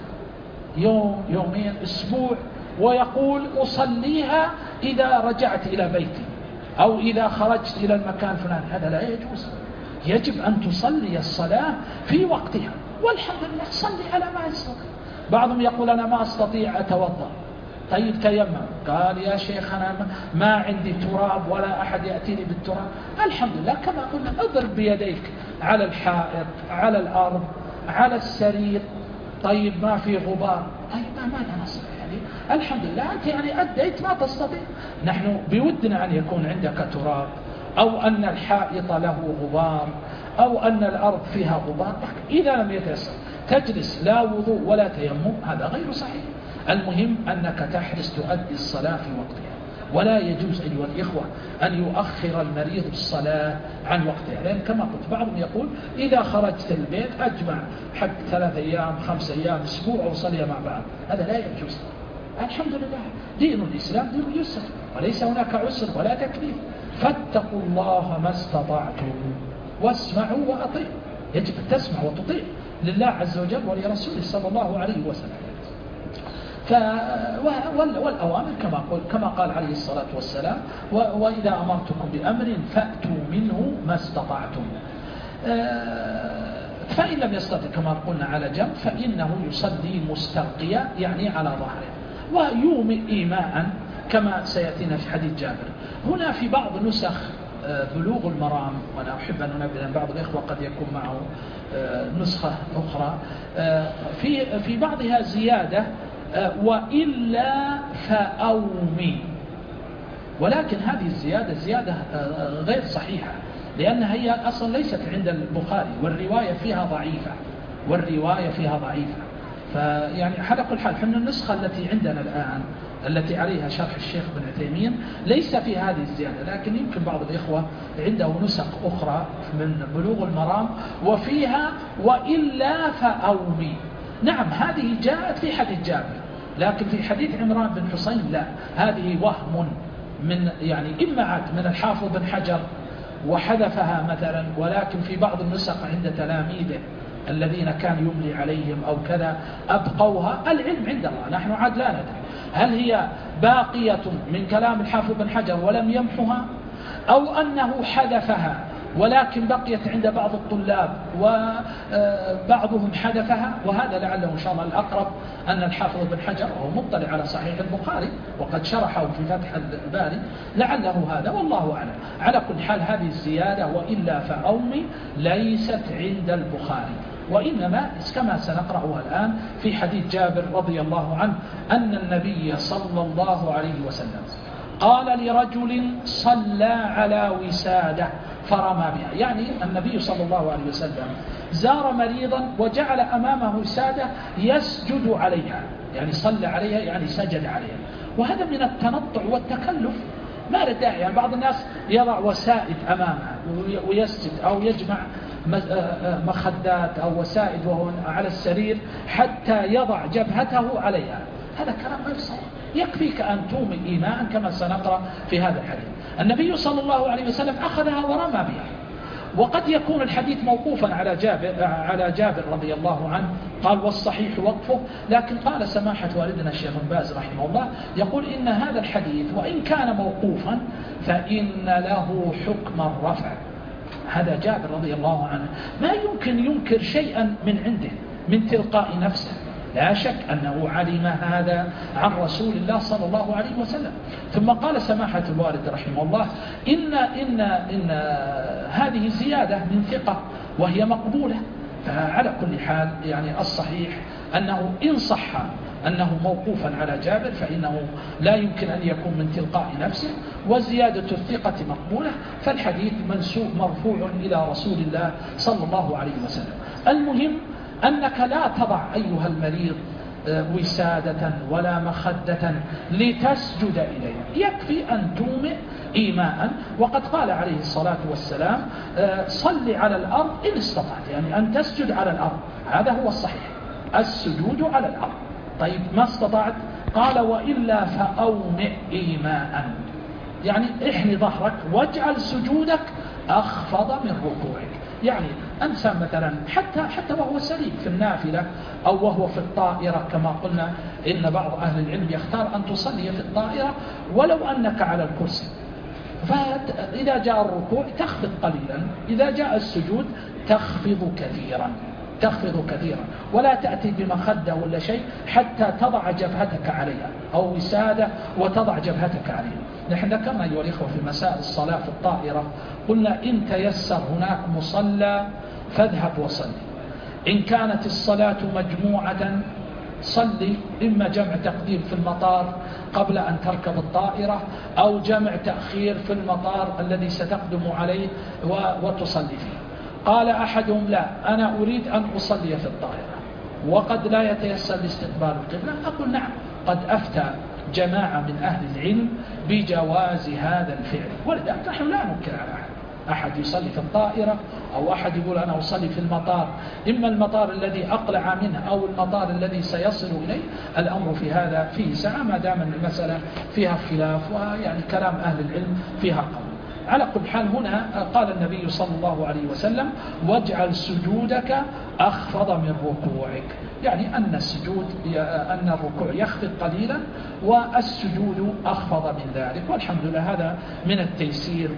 يوم يومين أسبوع ويقول أصليها إذا رجعت إلى بيتي أو إذا خرجت إلى المكان الفلاني. هذا لا يجوز. يجب أن تصلي الصلاة في وقتها، والحمد لله صلي على ما يستطيع. بعضهم يقول أنا ما أستطيع أتوضأ، طيب تيمم. قال يا شيخ أنا ما عندي تراب ولا أحد يأتيني بالتراب. الحمد لله كما قلنا اضرب بيديك على الحائط، على الأرض، على السرير. طيب ما في غبار، طيب ماذا نصنع يعني؟ الحمد لله أنت يعني أديت ما تستطيع. نحن بودنا أن يكون عندك تراب، أو أن الحائط له غبار، أو أن الأرض فيها غبار. إذا لم يتيسر تجلس لا وضوء ولا تيمم، هذا غير صحيح. المهم أنك تحرص تؤدي الصلاة في وقتها، ولا يجوز أيها الإخوة أن يؤخر المريض الصلاة عن وقتها، لأن كما قلت بعضهم يقول إذا خرجت البيت أجمع حق 3 أيام 5 أيام أسبوع وصلي مع بعض. هذا لا يجوز. الحمد لله دين الإسلام دين يسر، وليس هناك عسر ولا تكليف. فاتقوا الله ما استطعتم واسمعوا وأطيعوا. يجب أن تسمع وتطيع لله عز وجل ولرسوله صلى الله عليه وسلم. والأوامر كما قال عليه الصلاة والسلام وإذا أمرتكم بأمر فأتوا منه ما استطعتم. فإن لم يستطع كما قلنا على جنب فإنه يصلي مستلقيا يعني على ظهره، ويومئ إيماء كما سيأتينا في حديث جابر. هنا في بعض نسخ بلوغ المرام، وأنا أحب أن أنبه أن بعض الإخوة قد يكون معه نسخة أخرى في بعضها زيادة وإلا فأومي، ولكن هذه الزيادة زيادة غير صحيحة، لأنها هي أصلا ليست عند البخاري، والرواية فيها ضعيفة. فيعني على كل حال حنا النسخة التي عندنا الآن التي عليها شرح الشيخ بن عثيمين ليس في هذه الزيادة، لكن يمكن بعض الإخوة عنده نسخ أخرى من بلوغ المرام وفيها وإلا فأومي. نعم هذه جاءت في حديث جابر، لكن في حديث عمران بن حسين لا، هذه وهم من يعني إما عاد من الحافظ بن حجر وحذفها مثلا، ولكن في بعض النسخ عند تلاميذه الذين كان يملي عليهم أو كذا أبقوها. العلم عند الله، نحن عاد لا ندري هل هي باقية من كلام الحافظ بن حجر ولم يمحها، أو أنه حذفها ولكن بقيت عند بعض الطلاب وبعضهم حذفها. وهذا لعله إن شاء الله الأقرب أن الحافظ بن حجر وهو مطلع على صحيح البخاري وقد شرحه في فتح الباري لعله هذا، والله أعلم. على كل حال هذه الزيادة وإلا فأومي ليست عند البخاري، وإنما كما سنقرأها الآن في حديث جابر رضي الله عنه أن النبي صلى الله عليه وسلم قال لرجل صلى على وسادة فرمى بها. يعني النبي صلى الله عليه وسلم زار مريضا وجعل أمامه وسادة يسجد عليها، يعني صلى عليها يعني سجد عليها، وهذا من التنطع والتكلف ما له داعي. يعني بعض الناس يضع وسائد أمامها ويسجد، أو يجمع مخدات أو وسائد وهو على السرير حتى يضع جبهته عليها، هذا كلام غير صحيح. يكفيك أن تومي إيماء كما سنقرأ في هذا الحديث. النبي صلى الله عليه وسلم أخذها ورمى بها، وقد يكون الحديث موقوفا على جابر رضي الله عنه، قال والصحيح وقفه، لكن قال سماحة والدنا الشيخ بن باز رحمه الله يقول إن هذا الحديث وإن كان موقوفا فإن له حكم الرفع. هذا جابر رضي الله عنه ما يمكن ينكر شيئا من عنده من تلقاء نفسه، لا شك أنه علم هذا عن رسول الله صلى الله عليه وسلم. ثم قال سماحة الوالد رحمه الله إن هذه زيادة من ثقة وهي مقبولة، فعلى كل حال يعني الصحيح أنه إن صح أنه موقوفا على جابر فإنه لا يمكن أن يكون من تلقاء نفسه، وزيادة الثقة مقبولة، فالحديث منسوب مرفوع إلى رسول الله صلى الله عليه وسلم. المهم أنك لا تضع أيها المريض وسادة ولا مخدة لتسجد إليها، يكفي أن تومئ إيماء. وقد قال عليه الصلاة والسلام صل على الأرض إن استطعت، يعني أن تسجد على الأرض، هذا هو الصحيح، السجود على الأرض. طيب ما استطعت؟ قال وإلا فأومئ إيماء، يعني احني ظهرك واجعل سجودك أخفض من ركوعك. يعني إنسان مثلا حتى وهو سليم في النافلة أو وهو في الطائرة، كما قلنا إن بعض أهل العلم يختار أن تصلي في الطائرة ولو أنك على الكرسي، فإذا جاء الركوع تخفض قليلا، إذا جاء السجود تخفض كثيرا، ولا تأتي بمخدة ولا شيء حتى تضع جبهتك عليها أو وسادة وتضع جبهتك عليها. نحن ذكرنا أيها الإخوة في مساء الصلاة في الطائرة، قلنا إن تيسر هناك مصلى فاذهب وصلي، إن كانت الصلاة مجموعة صلي، إما جمع تقديم في المطار قبل أن تركب الطائرة، أو جمع تأخير في المطار الذي ستقدم عليه وتصلي فيه. قال أحدهم لا، أنا أريد أن أصلي في الطائرة وقد لا يتيسر لاستقبال القبلة. أقول نعم، قد أفتى جماعة من أهل العلم بجواز هذا الفعل، ولذلك نحن لا ننكر على أحد يصلي في الطائرة أو أحد يقول أنا أصلي في المطار، إما المطار الذي أقلع منه أو المطار الذي سيصل إليه. الأمر في هذا فيه سعة ما دام المسألة فيها خلاف ويعني كلام أهل العلم فيها قول. على كل حال هنا قال النبي صلى الله عليه وسلم واجعل سجودك أخفض من ركوعك، يعني أن الركوع يخفض قليلا والسجود أخفض من ذلك. والحمد لله هذا من التيسير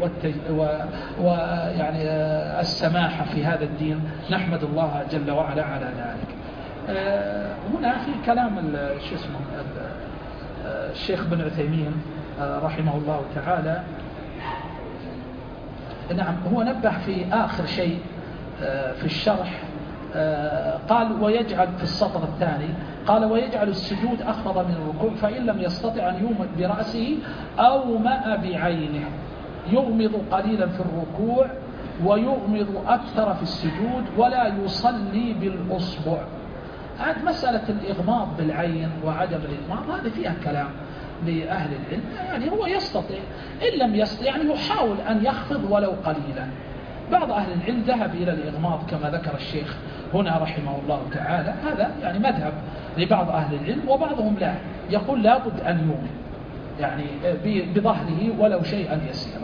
ويعني السماحة في هذا الدين، نحمد الله جل وعلا على ذلك. هنا في كلام الشيخ بن عثيمين رحمه الله تعالى، نعم هو نبه في آخر شيء في الشرح، قال ويجعل في السطر الثاني قال ويجعل السجود أخفض من الركوع، فإن لم يستطع أن يومئ برأسه أومأ بعينه، يغمض قليلا في الركوع ويغمض أكثر في السجود ولا يصلي بالأصبع. هذه مسألة الإغماض بالعين وعدم الإغماض هذا فيها كلام لأهل العلم، يعني هو يستطيع، إن لم يستطيع يعني يحاول أن يخفض ولو قليلا. بعض أهل العلم ذهب إلى الإغماض كما ذكر الشيخ هنا رحمه الله تعالى، هذا يعني مذهب لبعض أهل العلم، وبعضهم لا، يقول لابد أن يومئ يعني بظهره ولو شيئا يسيرا.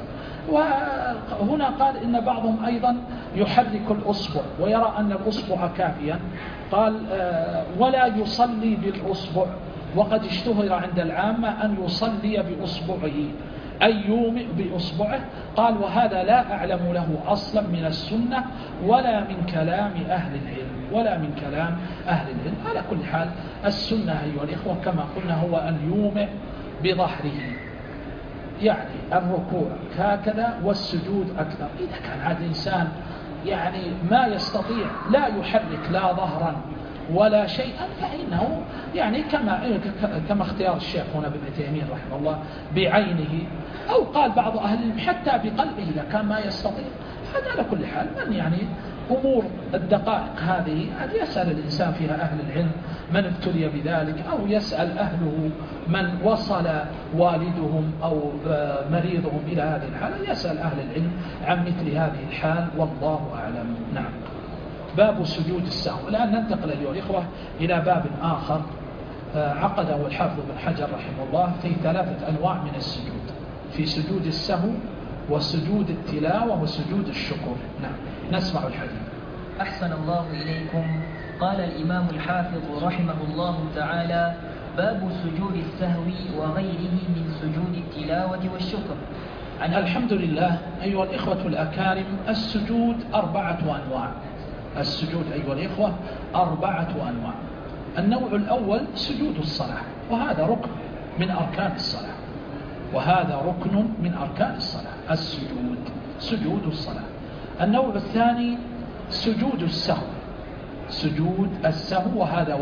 وهنا قال إن بعضهم أيضا يحرك الأصبع ويرى أن الأصبع كافيا، قال ولا يصلي بالأصبع، وقد اشتهر عند العامة أن يصلي بأصبعه أي يومئ بأصبعه. قال وهذا لا أعلم له أصلا من السنة ولا من كلام أهل العلم، على كل حال السنة أيها الإخوة كما قلنا هو أن يومئ بظهره، يعني الركوع هكذا والسجود أكثر. إذا كان هذا الإنسان يعني ما يستطيع لا يحرك لا ظهرا ولا شيئا، فإنه يعني كما اختيار الشيخ هنا بن تيمية رحمه الله بعينه، أو قال بعض أهل العلم حتى بقلبه إذا كان ما يستطيع. هذا على كل حال من يعني أمور الدقائق هذه يسأل الإنسان فيها أهل العلم من ابتلي بذلك، أو يسأل أهله من وصل والدهم أو مريضهم إلى هذه الحالة، يسأل أهل العلم عن مثل هذه الحال، والله أعلم. نعم. باب سجود السهو. الآن ننتقل أيها الإخوة إلى باب آخر عقده الحافظ بن حجر رحمه الله في 3 أنواع من السجود، في سجود السهو وسجود التلاوة وسجود الشكر. نعم نسمع الحديث. أحسن الله إليكم. قال الإمام الحافظ رحمه الله تعالى: باب سجود السهو وغيره من سجود التلاوة والشكر. الحمد لله أيها الإخوة الأكارم، السجود 4 أنواع. السجود أيها الإخوة 4 أنواع. النوع الأول سجود الصلاة، وهذا ركن من أركان الصلاة، السجود سجود الصلاة. النوع الثاني سجود السهو، سجود السهو،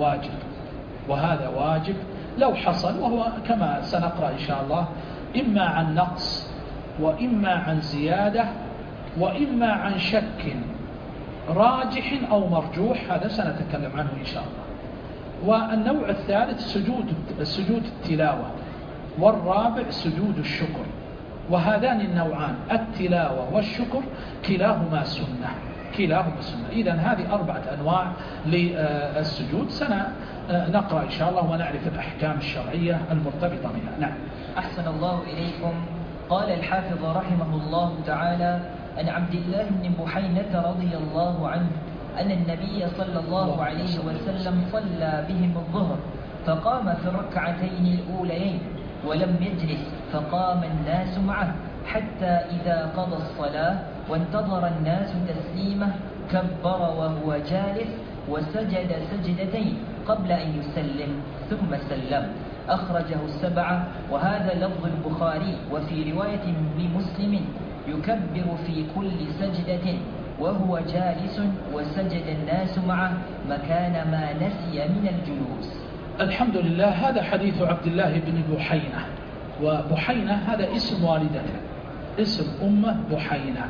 وهذا واجب لو حصل، وهو كما سنقرأ إن شاء الله إما عن نقص وإما عن زيادة وإما عن شك راجح أو مرجوح، هذا سنتكلم عنه إن شاء الله. والنوع الثالث سجود التلاوة، والرابع سجود الشكر. وهذان النوعان التلاوة والشكر كلاهما سنة. إذن هذه 4 أنواع للسجود، سنقرأ إن شاء الله ونعرف الأحكام الشرعية المرتبطة بها. نعم. أحسن الله إليكم. قال الحافظ رحمه الله تعالى: عن عبد الله بن بحينة رضي الله عنه أن النبي صلى الله عليه وسلم صلى بهم الظهر، فقام في الركعتين الأوليين ولم يجلس، فقام الناس معه حتى إذا قضى الصلاة وانتظر الناس تسليمه كبر وهو جالس وسجد سجدتين قبل أن يسلم ثم سلم. أخرجه 7، وهذا لفظ البخاري. وفي رواية لمسلم: يكبر في كل سجدة وهو جالس وسجد الناس معه مكان ما نسي من الجلوس. الحمد لله. هذا حديث عبد الله بن بحينة، وبحينة هذا اسم والدته، اسم أمه بحينة،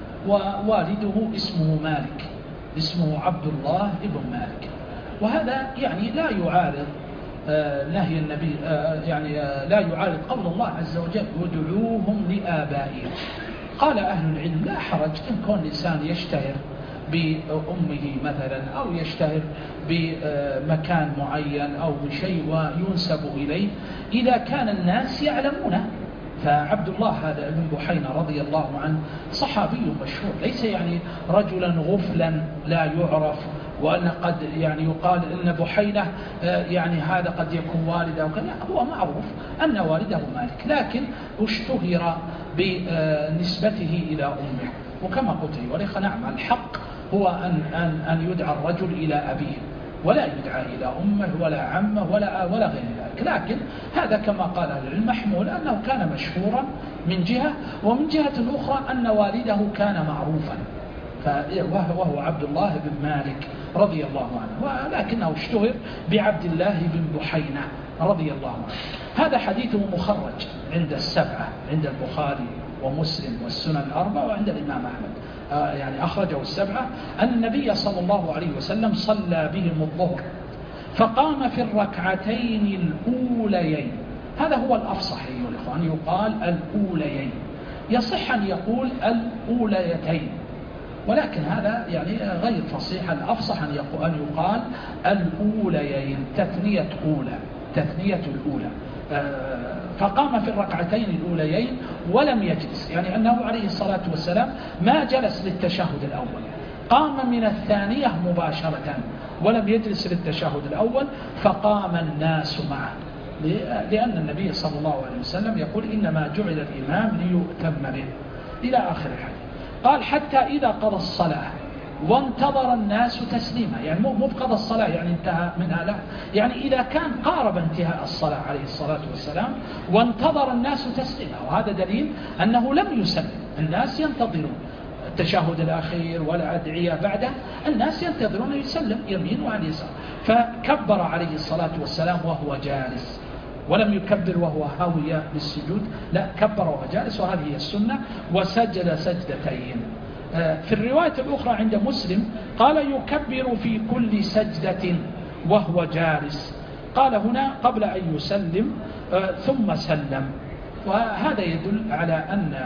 ووالده اسمه مالك، اسمه عبد الله بن مالك. وهذا يعني لا يعارض نهي النبي، يعني لا يعارض قول الله عز وجل: ودعوهم لآبائهم. قال أهل العلم: لا حرج إن كون الإنسان يشتهر بأمه مثلا، أو يشتهر بمكان معين أو بشيء وينسب إليه، إذا كان الناس يعلمونه. فعبد الله هذا ابن بحينة رضي الله عنه صحابي مشهور، ليس يعني رجلا غفلا لا يعرف، وأن قد يعني يقال إن بحينة يعني هذا قد يكون والده وكذا. هو معروف أن والده مالك، لكن اشتهر بنسبته إلى أمه. وكما قلت وليخ نعم، الحق هو أن يدعى الرجل إلى أبيه، ولا يدعى إلى أمه ولا عمه ولا غير ذلك. لكن هذا كما قال العلم محمول أنه كان مشهورا من جهة، ومن جهة أخرى أن والده كان معروفا، وهو عبد الله بن مالك رضي الله عنه، ولكنه اشتهر بعبد الله بن بحينة رضي الله عنه. هذا حديثه مخرج عند 7، عند البخاري ومسلم والسنن 4، وعند الإمام أحمد يعني أخرجه 7، أن النبي صلى الله عليه وسلم صلى بهم الظهر فقام في الركعتين الأوليين. هذا هو الأفصح أيها الإخوان، يقال الأوليين، يصح أن يقول الأوليتين، ولكن هذا يعني غير فصيح. الأفصح أن يقال الأوليين، تثنية الأولى. فقام في الركعتين الأوليين ولم يجلس، يعني أنه عليه الصلاة والسلام ما جلس للتشهد الأول، قام من الثانية مباشرة ولم يجلس للتشهد الأول، فقام الناس معه، لأن النبي صلى الله عليه وسلم يقول: إنما جعل الإمام ليؤتم به، إلى آخر الحديث. قال: حتى إذا قضى الصلاة وانتظر الناس تسليما، يعني مو بقضى الصلاة يعني انتهى منها، لا، يعني إذا كان قارب انتهاء الصلاة عليه الصلاة والسلام وانتظر الناس تسليما، وهذا دليل أنه لم يسلم. الناس ينتظرون التشهد الأخير والأدعية بعده، الناس ينتظرون يسلم يمين وعن يسار، فكبر عليه الصلاة والسلام وهو جالس، ولم يكبر وهو هاوي بالسجود، لا، كبر وهو جالس، وهذه هي السنة، وسجد سجدتين. في الرواية الأخرى عند مسلم قال: يكبر في كل سجدة وهو جالس. قال هنا قبل أن يسلم ثم سلم، وهذا يدل على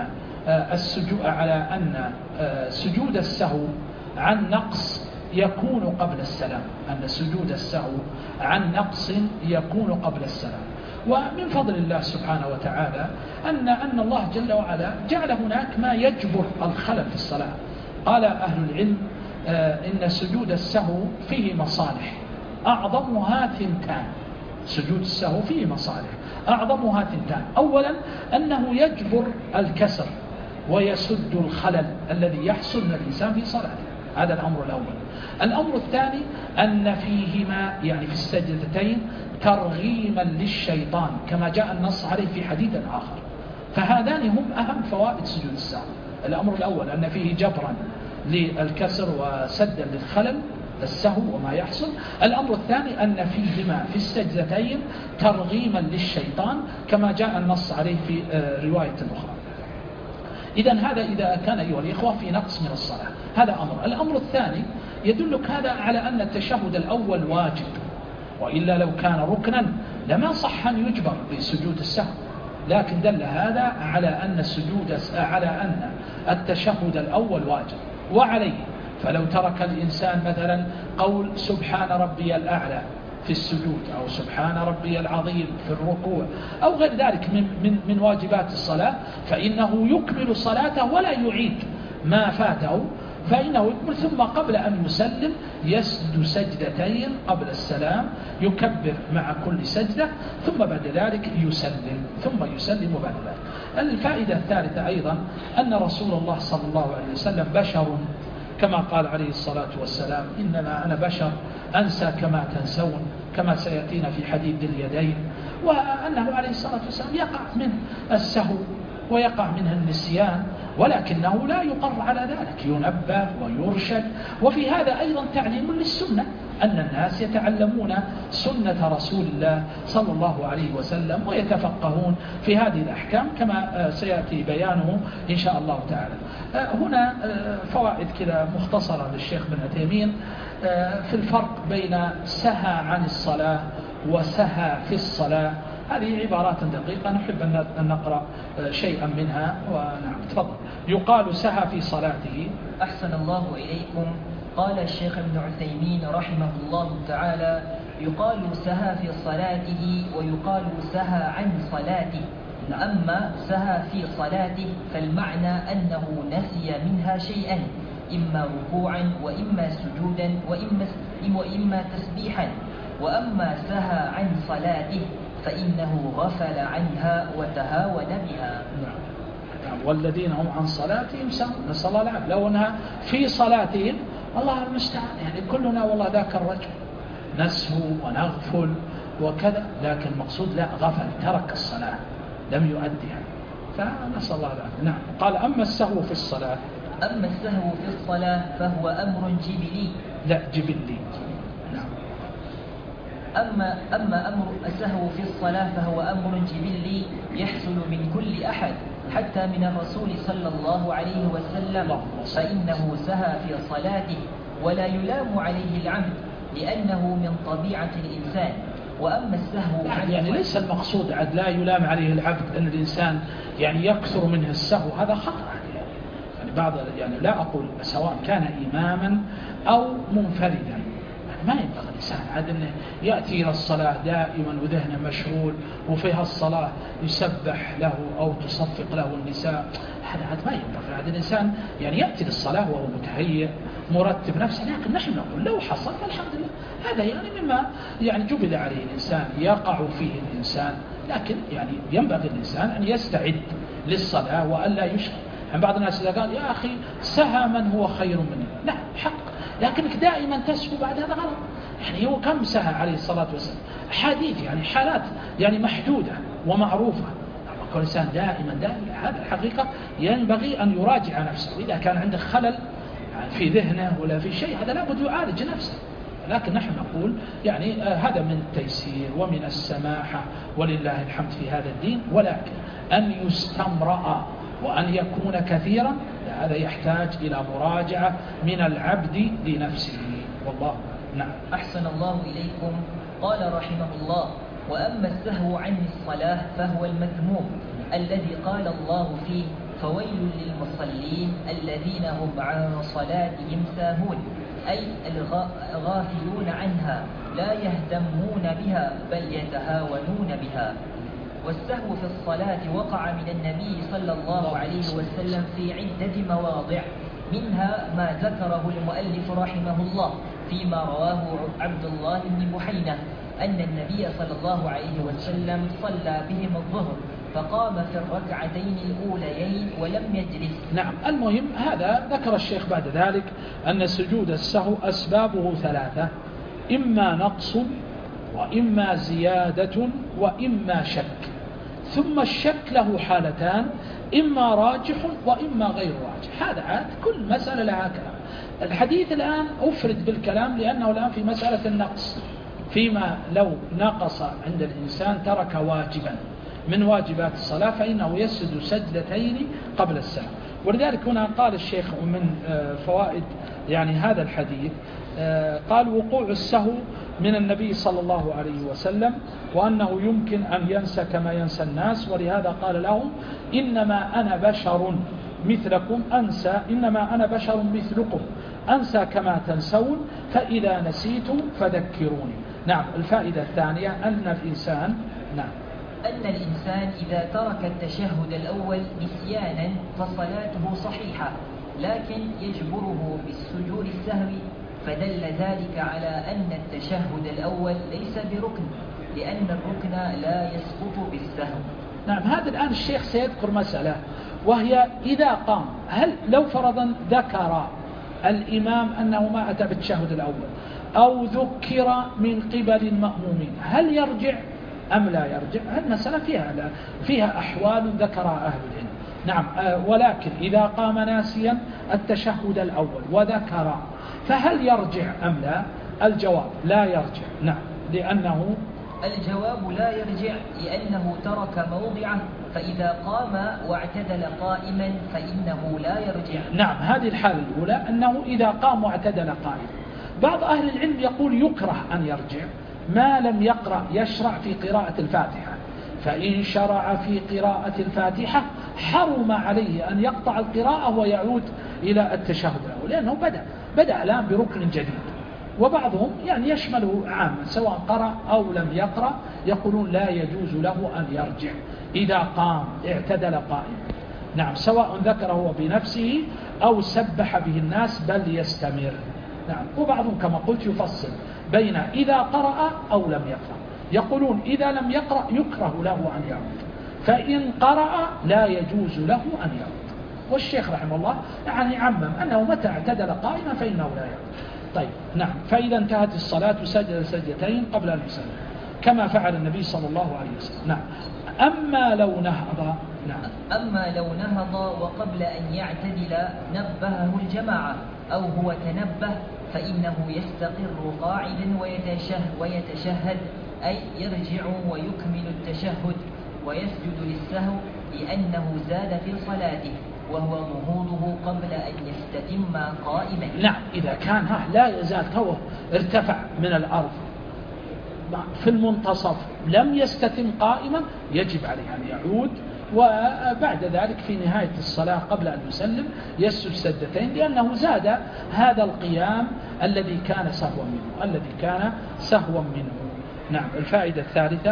أن سجود السهو عن نقص يكون قبل السلام، أن سجود السهو عن نقص يكون قبل السلام. ومن فضل الله سبحانه وتعالى أن الله جل وعلا جعل هناك ما يجبر الخلل في الصلاة. قال أهل العلم إن سجود السهو فيه مصالح أعظمها 2. سجود السهو فيه مصالح أعظمها 2. أولا أنه يجبر الكسر ويسد الخلل الذي يحصل من الإنسان في صلاته، هذا الأمر الأول. الأمر الثاني أن فيهما يعني في السجدتين ترغيما للشيطان، كما جاء النص عليه في حديث آخر. فهذان هم أهم فوائد سجود السهو. الأمر الأول أن فيه جبرا للكسر وسدا للخلل، السهو وما يحصل. الأمر الثاني أن فيهما في السجدتين ترغيما للشيطان كما جاء النص عليه في رواية أخرى. إذن هذا إذا كان أيها الإخوة في نقص من الصلاة، هذا أمر. الأمر الثاني يدلك هذا على أن التشهد الأول واجب، وإلا لو كان ركنا لما صح أن يجبر بسجود السهو، لكن دل هذا على أن التشهد الأول واجب. وعليه فلو ترك الإنسان مثلا قول سبحان ربي الأعلى في السجود أو سبحان ربي العظيم في الركوع أو غير ذلك من واجبات الصلاة، فإنه يكمل صلاته ولا يعيد ما فاته، فإنه يكمل. ثم قبل أن يسلم يسجد سجدتين قبل السلام، يكبر مع كل سجدة، ثم بعد ذلك يسلم، ثم يسلم بعد ذلك. الفائدة الثالثة أيضا أن رسول الله صلى الله عليه وسلم بشر، كما قال عليه الصلاة والسلام إنما أنا بشر أنسى كما تنسون، كما سيأتينا في حديث ذي اليدين. وأنه عليه الصلاة والسلام يقع منه السهو ويقع منه النسيان، ولكنه لا يقر على ذلك، ينبه ويرشد. وفي هذا أيضا تعليم للسنة، أن الناس يتعلمون سنة رسول الله صلى الله عليه وسلم ويتفقهون في هذه الأحكام كما سيأتي بيانه إن شاء الله تعالى. هنا فوائد كذا مختصرة للشيخ بن عثيمين في الفرق بين سهى عن الصلاة وسهى في الصلاة. هذه عبارات دقيقة نحب أن نقرأ شيئا منها. ونعم تفضل. يقال سهى في صلاته. أحسن الله إليكم. قال الشيخ ابن عثيمين رحمه الله تعالى: يقال سهى في صلاته ويقال سهى عن صلاته. أما سهى في صلاته فالمعنى أنه نسي منها شيئا، إما ركوعا وإما سجودا وإما تسبيحا. وأما سهى عن صلاته فإنه غفل عنها وتهاون بها. والذين هم عن صلاتهم سهون، نسأل الله العافية. لو أنها في صلاتهم الله المستعان، يعني كلنا والله ذاك الرجل نسهو ونغفل وكذا، لكن المقصود لا، غفل، ترك الصلاة لم يؤديها، فنسأل الله العافية. نعم. قال أما السهو في الصلاة. أما السهو في الصلاة فهو أمر جبلي. لا جبلي. نعم. أما أمر السهو في الصلاة فهو أمر جبلي يحصل من كل أحد، حتى من الرسول صلى الله عليه وسلم، فإنه سهى في صلاته ولا يلام عليه العمد لأنه من طبيعة الإنسان. وأما السهو يعني ليس المقصود عد لا يلام عليه العبد أن الإنسان يعني يكثر منه السهو، هذا خطأ. يعني بعض يعني لا أقول سواء كان إماما أو منفردا، ما ينبغي الإنسان عاد أنه يأتي إلى الصلاة دائما وذهنه مشغول وفيها الصلاة يسبح له أو تصفق له النساء، هذا ما ينبغي. عاد الإنسان يعني يأتي للصلاة وهو متهيئ مرتب نفسه، لكن نحن نقول لو حصل الحمد لله، هذا يعني مما يعني جبل عليه الإنسان يقع فيه الإنسان، لكن يعني ينبغي الإنسان أن يستعد للصلاة وألا يشغل. يعني بعض الناس إذا قال يا أخي سهى من هو خير مني، لا حق، لكنك دائما تسهو بعد هذا غلط. يعني هو كم سهى عليه الصلاة والسلام؟ حديث يعني حالات يعني محدودة ومعروفة. كل إنسان دائما هذا الحقيقة ينبغي أن يراجع نفسه، إذا كان عنده خلل يعني في ذهنه ولا في شيء هذا لابد يعالج نفسه. لكن نحن نقول يعني هذا من التيسير ومن السماحة ولله الحمد في هذا الدين، ولكن أن يستمرأ وأن يكون كثيرا هذا يحتاج إلى مراجعة من العبد لنفسه، والله نعم. أحسن الله إليكم. قال رحمه الله: وأما السهو عن الصلاة فهو المذموم الذي قال الله فيه: فويل للمصلين الذين هم عن صلاتهم ساهون، أي الغافلون عنها لا يهتمون بها بل يتهاونون بها. والسهو في الصلاة وقع من النبي صلى الله عليه وسلم في عدة مواضع، منها ما ذكره المؤلف رحمه الله فيما رواه عبد الله بن بحينة أن النبي صلى الله عليه وسلم صلى بهم الظهر فقام في الركعتين الأوليين ولم يجلس. نعم. المهم هذا ذكر الشيخ بعد ذلك أن سجود السهو أسبابه ثلاثة: إما نقص وإما زيادة وإما شك. ثم الشك له حالتان: إما راجح وإما غير راجح. هذا عاد كل مسألة لها كلام. الحديث الآن أفرد بالكلام لأنه الآن في مسألة النقص، فيما لو نقص عند الإنسان ترك واجبا من واجبات الصلاة فإنه يسجد سجدتين قبل السلام. ولذلك هنا قال الشيخ من فوائد يعني هذا الحديث، قال وقوع السهو من النبي صلى الله عليه وسلم، وأنه يمكن أن ينسى كما ينسى الناس، ولهذا قال لهم إنما أنا بشر مثلكم أنسى، إنما أنا بشر مثلكم أنسى كما تنسون، فإذا نسيت فذكروني. نعم. الفائدة الثانية أن الإنسان إذا ترك التشهد الأول نسيانا فصلاته صحيحة، لكن يجبره بالسجود السهوي، فدل ذلك على أن التشهد الأول ليس بركن، لأن الركن لا يسقط بالسهو. نعم. هذا الآن الشيخ سيذكر مسألة، وهي إذا قام، هل لو فرضا ذكر الإمام أنه ما أتى بالتشهد الأول أو ذكر من قبل المأمومين، هل يرجع أم لا يرجع؟ المسألة فيها أحوال ذكرها أهل العلم. نعم. ولكن إذا قام ناسيا التشهد الأول وذكر فهل يرجع أم لا؟ الجواب لا يرجع. نعم. لأنه الجواب لا يرجع لأنه ترك موضعه، فإذا قام واعتدل قائما فإنه لا يرجع. نعم. هذه الحالة الأولى أنه إذا قام واعتدل قائما. بعض أهل العلم يقول يكره أن يرجع ما لم يقرأ، يشرع في قراءة الفاتحة، فإن شرع في قراءة الفاتحة حرم عليه أن يقطع القراءة ويعود إلى التشهد الأول، لأنه بدأ الآن بركن جديد. وبعضهم يعني يشمله عاما سواء قرأ أو لم يقرأ، يقولون لا يجوز له أن يرجع إذا قام اعتدل قائما. نعم. سواء ذكره بنفسه أو سبح به الناس بل يستمر. نعم. وبعضهم كما قلت يفصل بين إذا قرأ أو لم يقرأ، يقولون إذا لم يقرأ يكره له أن يعود، فإن قرأ لا يجوز له أن يعود. والشيخ رحمه الله يعني عمم أنه متى اعتدل قائما فإنه لا يعود. طيب. نعم. فإذا انتهت الصلاة سجد سجدتين قبل أن يسلم كما فعل النبي صلى الله عليه وسلم. نعم. أما لو نهض وقبل أن يعتدل نبهه الجماعة أو هو تنبه، فإنه يستقر قاعدا ويتشهد، أي يرجع ويكمل التشهد ويسجد للسهو، لأنه زاد في صلاته وهو نهوضه قبل أن يستتم قائما. نعم. إذا كان لا يزال توه ارتفع من الأرض في المنتصف لم يستتم قائما يجب عليه أن يعود، وبعد ذلك في نهاية الصلاة قبل أن يسلم يسجد سجدتين، لأنه زاد هذا القيام الذي كان سهوا منه. نعم. الفائدة الثالثة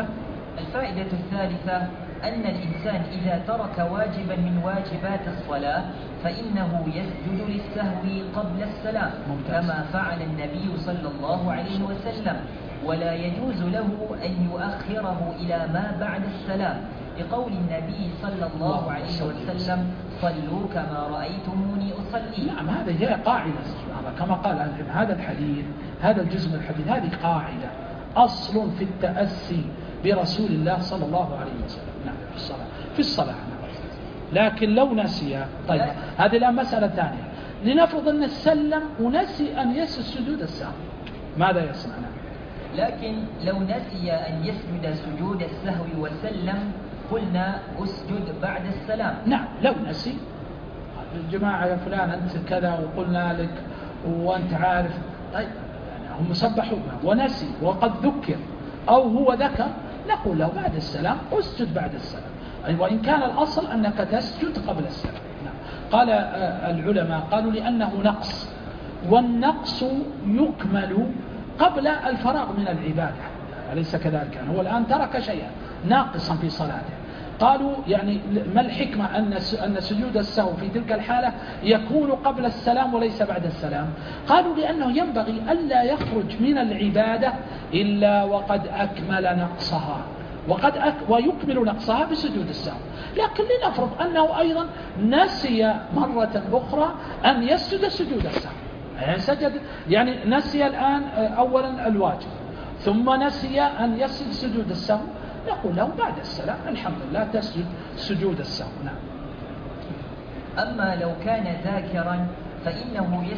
أن الإنسان إذا ترك واجبا من واجبات الصلاة فإنه يسجد للسهو قبل السلام. ممتاز. كما فعل النبي صلى الله عليه وسلم، ولا يجوز له أن يؤخره إلى ما بعد السلام، لقول النبي صلى الله عليه وسلم صلوا كما رأيتموني أصلي. نعم. هذه هي قاعدة كما قال هذا الحديث، هذا الجزء من الحديث، هذه قاعدة أصل في التأسي برسول الله صلى الله عليه وسلم. نعم. في الصلاة. لكن لو نسي، طيب هذه الآن مسألة ثانية، لنفرض أن سلم ونسي أن يسجد سجود السهو، ماذا يصنع؟ لكن لو نسي أن يسجد سجود السهو وسلم قلنا أسجد بعد السلام. نعم. لو نسي الجماعة يا فلان أنت كذا وقلنا لك وأنت عارف، طيب يعني هم سبحوا ونسي وقد ذكر أو هو ذكر، نقول له بعد السلام أسجد بعد السلام، وإن كان الأصل أنك تسجد قبل السلام. نعم. قال العلماء قالوا لأنه نقص، والنقص يكمل قبل الفراغ من العبادة، أليس كذلك؟ هو الآن ترك شيئا ناقصا في صلاته، قالوا يعني ما الحكمة أن سجود السهو في تلك الحالة يكون قبل السلام وليس بعد السلام؟ قالوا لأنه ينبغي ألا يخرج من العبادة إلا وقد أكمل نقصها، ويكمل نقصها بسجود السهو. لكن لنفرض أنه أيضا نسي مرة أخرى أن يسجد سجود السهو، يعني نسي الآن أولا الواجب ثم نسي أن يسجد سجود السهو، نقول له بعد السلام الحمد لله تسجد سجود السهو. نعم. أما لو كان ذاكرا فإنه يسجد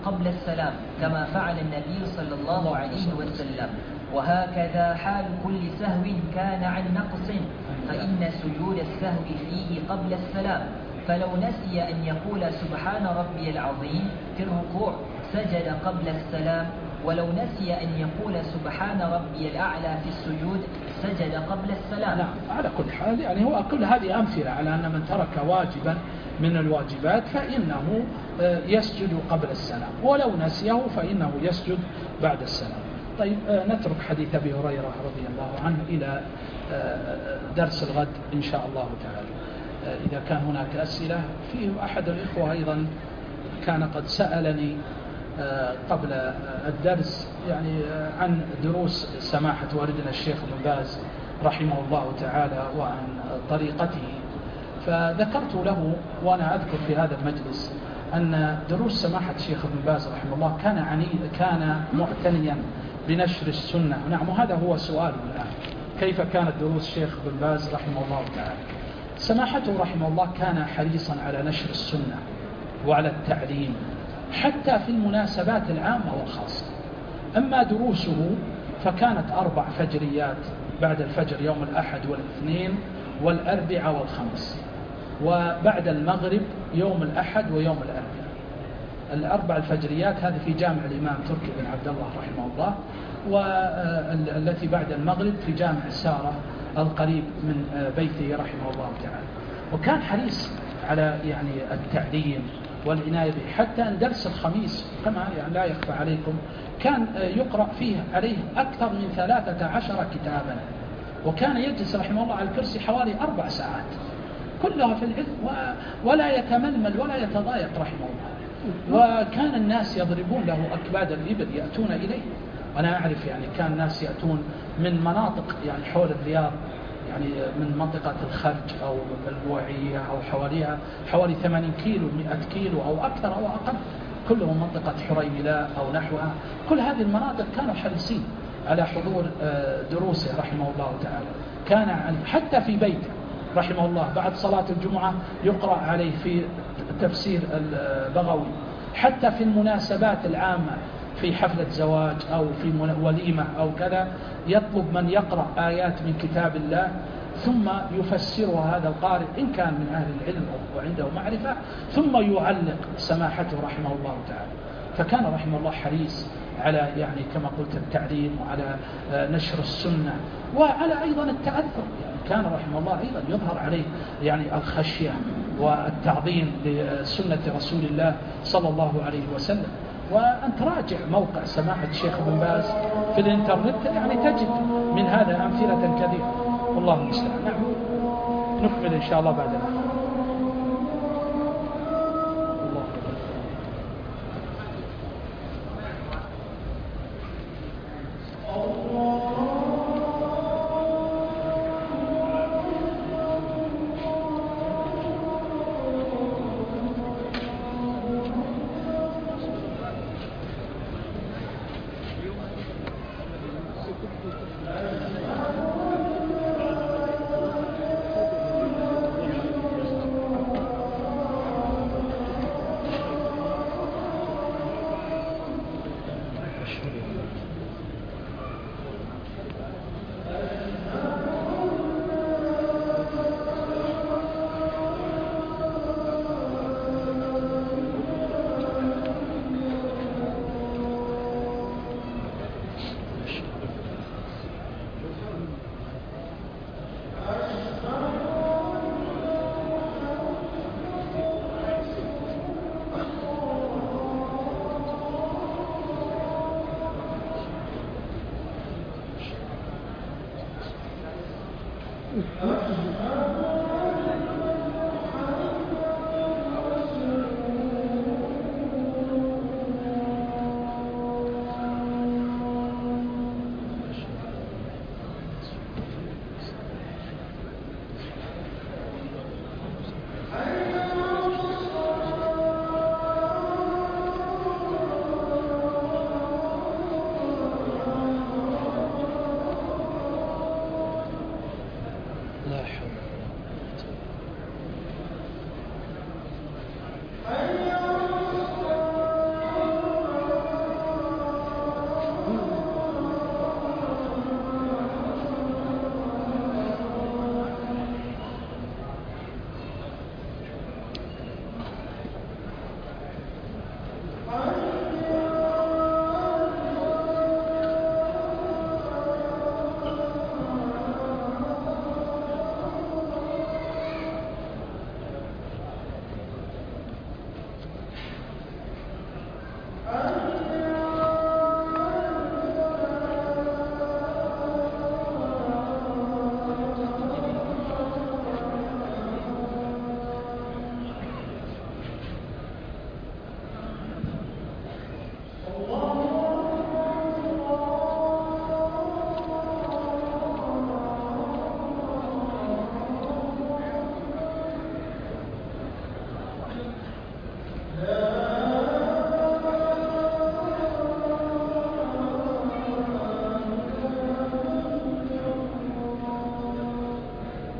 قبل السلام كما فعل النبي صلى الله عليه وسلم. وهكذا حال كل سهو كان عن نقص، فإن سجود السهو فيه قبل السلام، فلو نسي أن يقول سبحان ربي العظيم في الركوع سجد قبل السلام، ولو نسي أن يقول سبحان ربي الأعلى في السجود سجد قبل السلام. نعم، على كل حال يعني هو كل هذه أمثلة على أن من ترك واجبا من الواجبات فإنه يسجد قبل السلام، ولو نسيه فإنه يسجد بعد السلام. طيب، نترك حديث أبي هريرة رضي الله عنه إلى درس الغد إن شاء الله تعالى. إذا كان هناك أسئلة، في أحد الإخوة أيضا كان قد سألني قبل الدرس يعني عن دروس سماحة والدنا الشيخ ابن باز رحمه الله تعالى وعن طريقته، فذكرت له وأنا أذكر في هذا المجلس أن دروس سماحة الشيخ ابن باز رحمه الله كان معتنيا بنشر السنة. نعم، وهذا هو سؤال الآن، كيف كانت دروس الشيخ ابن باز رحمه الله تعالى؟ سماحته رحمه الله كان حريصا على نشر السنة وعلى التعليم حتى في المناسبات العامة والخاصة. أما دروسه فكانت 4 فجريات بعد الفجر يوم الأحد والاثنين والأربعاء والخميس، وبعد المغرب يوم الأحد ويوم الأربعاء. ال4 الفجريات هذه في جامع الإمام تركي بن عبد الله رحمه الله، والتي بعد المغرب في جامع السارة القريب من بيته رحمه الله تعالى. وكان حريص على يعني التعليم والعناية به، حتى أن درس الخميس كما يعني لا يخفى عليكم كان يقرأ فيه عليه أكثر من 13 كتابا، وكان يجلس رحمه الله على الكرسي حوالي 4 ساعات كلها في العلم ولا يتململ ولا يتضايق رحمه الله. وكان الناس يضربون له أكباد الإبل يأتون إليه، وأنا أعرف يعني كان الناس يأتون من مناطق يعني حول الرياض، يعني من منطقة الخرج أو البوعية أو حواليها حوالي 80 كيلو 100 كيلو أو أكثر أو أقل، كلهم منطقة حريملاء أو نحوها. كل هذه المناطق كانوا حريصين على حضور دروسه رحمه الله تعالى. كان حتى في بيته رحمه الله بعد صلاة الجمعة يقرأ عليه في تفسير البغوي، حتى في المناسبات العامة في حفلة زواج أو في وليمة أو كذا يطلب من يقرأ آيات من كتاب الله ثم يفسرها هذا القارئ إن كان من أهل العلم وعنده معرفة، ثم يعلق سماحته رحمه الله تعالى. فكان رحمه الله حريص على يعني كما قلت التعليم وعلى نشر السنة وعلى أيضا التأثر. يعني كان رحمه الله أيضا يظهر عليه يعني الخشية والتعظيم لسنة رسول الله صلى الله عليه وسلم. وأن تراجع موقع سماحة الشيخ ابن باز في الإنترنت يعني تجد من هذا أمثلة كثيرة، والله المستعان. نعم، نكمل إن شاء الله بعد ذلك.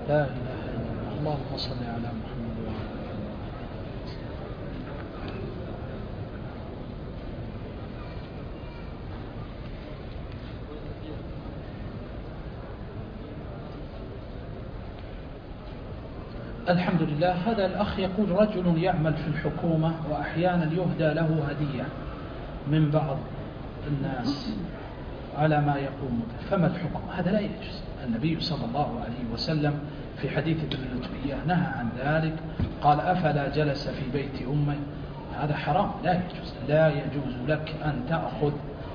لا إله إلا الله. اللهم صل على محمد وعلى آله. الحمد لله. هذا الأخ يقول رجل يعمل في الحكومة وأحيانا يهدى له هدية من بعض الناس على ما يقوم به، فما الحكم؟ هذا لا يجوز. النبي صلى الله عليه وسلم في حديث ابن اللتبية نهى عن ذلك، قال أفلا جلس في بيت أمه. هذا حرام، لا يجوز. لا يجوز لك أن تأخذ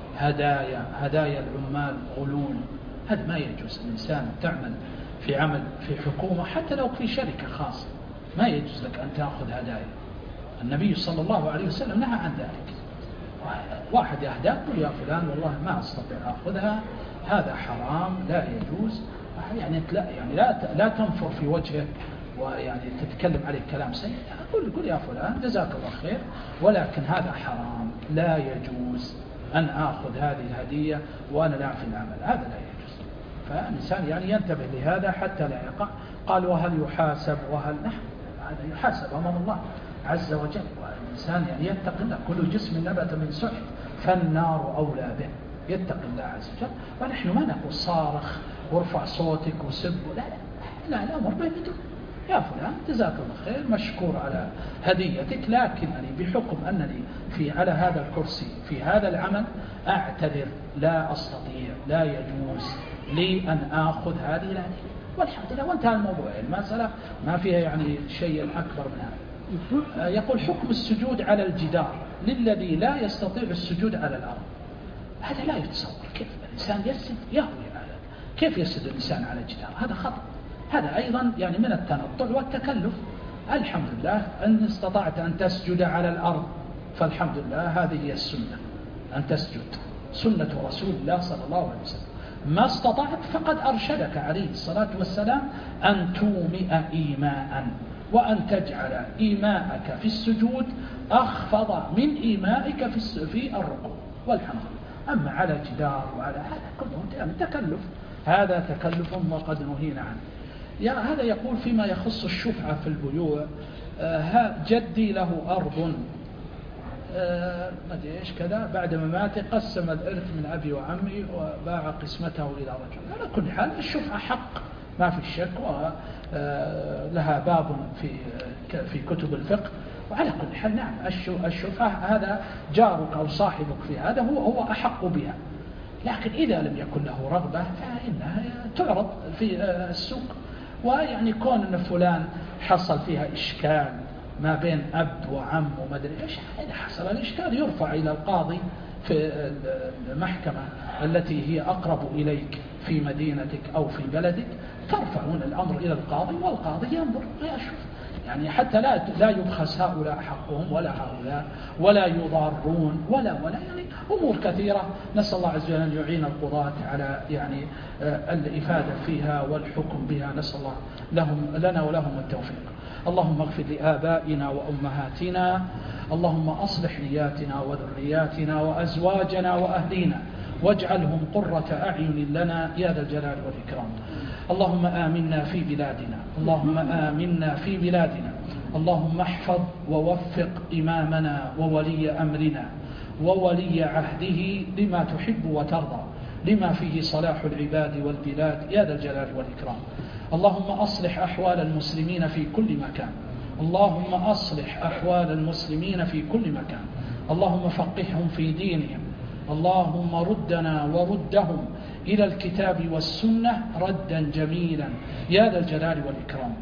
هدايا العمال غلول، هذا ما يجوز. الإنسان تعمل في عمل في حكومة حتى لو في شركة خاصة ما يجوز لك أن تأخذ هدايا. النبي صلى الله عليه وسلم نهى عن ذلك. واحد يهداك يقول يا فلان والله ما أستطيع أخذها، هذا حرام لا يجوز. يعني لا تنفر في وجهه ويعني تتكلم عليه كلام سيء. قل يا فلان جزاك الله خير، ولكن هذا حرام، لا يجوز أن آخذ هذه الهدية وأنا لا في العمل، هذا لا يجوز. فالإنسان يعني ينتبه لهذا حتى لا يقع. قال وهل يحاسب؟ وهل نحن هذا يحاسب أمام الله عز وجل. والإنسان يعني يتقي الله، كل جسم نبت من سحت فالنار أولى به، يتقي الله عز وجل. ونحن ما نقول صارخ وارفع صوتك وسب، لا الأمر بهدوء. يا فلان جزاك الله خير، مشكور على هديتك، لكنني بحكم أنني على هذا الكرسي في هذا العمل أعتذر، لا أستطيع، لا يجوز لي أن آخذ هذه الهدية، والحمد لله وانتهى الموضوع. المسألة ما فيها يعني شيء أكبر من هذا. يقول حكم السجود على الجدار للذي لا يستطيع السجود على الأرض. هذا لا يتصور. كيف الإنسان يسجد يهوي على، كيف يسجد الإنسان على الجدار؟ هذا خطأ. هذا أيضا يعني من التنطع والتكلف. الحمد لله أن استطعت أن تسجد على الأرض فالحمد لله، هذه هي السنة، أن تسجد سنة رسول الله صلى الله عليه وسلم. ما استطعت فقد أرشدك عليه الصلاة والسلام أن تومئ إيماء، وأن تجعل إيماءك في السجود أخفض من إيمائك في الركوع، والحمد لله. أما على جدار وعلى هذا كله تكلف، هذا تكلف وقد نهينا عنه. هذا يقول فيما يخص الشفعة في البيوع. جدي له أرض ما ادري ايش كذا، بعد مماته قسم الإرث من أبي وعمي وباع قسمته إلى رجل. على كل حال الشفعة حق ما في الشك، ولها باب في كتب الفقه. وعلى كل حال نعم الشفعة هذا جارك أو صاحبك في هذا هو أحق بها، لكن إذا لم يكن له رغبة فإنها تعرض في السوق. ويعني كون أن فلان حصل فيها إشكال ما بين أب وعم وما أدري إيش، إذا حصل الإشكال يرفع إلى القاضي في المحكمة التي هي أقرب إليك في مدينتك أو في بلدك، ترفعون الأمر إلى القاضي والقاضي ينظر ويشوف، يعني حتى لا يبخس هؤلاء حقهم ولا هؤلاء ولا يضارون ولا يعني أمور كثيرة. نسأل الله عز وجل أن يعين القضاة على يعني الإفادة فيها والحكم بها. نسأل الله لنا ولهم التوفيق. اللهم اغفر لآبائنا وأمهاتنا، اللهم أصلح نياتنا وذرياتنا وأزواجنا وأهلينا، واجعلهم قرة أعين لنا يا ذا الجلال والإكرام. اللهم آمنا في بلادنا، اللهم آمنا في بلادنا، اللهم احفظ ووفق إمامنا وولي أمرنا وولي عهده لما تحب وترضى، لما فيه صلاح العباد والبلاد يا ذا الجلال والإكرام. اللهم أصلح أحوال المسلمين في كل مكان، اللهم أصلح أحوال المسلمين في كل مكان، اللهم فقههم في دينهم، اللهم ردنا وردهم إلى الكتاب والسنة ردا جميلا يا ذا الجلال والإكرام.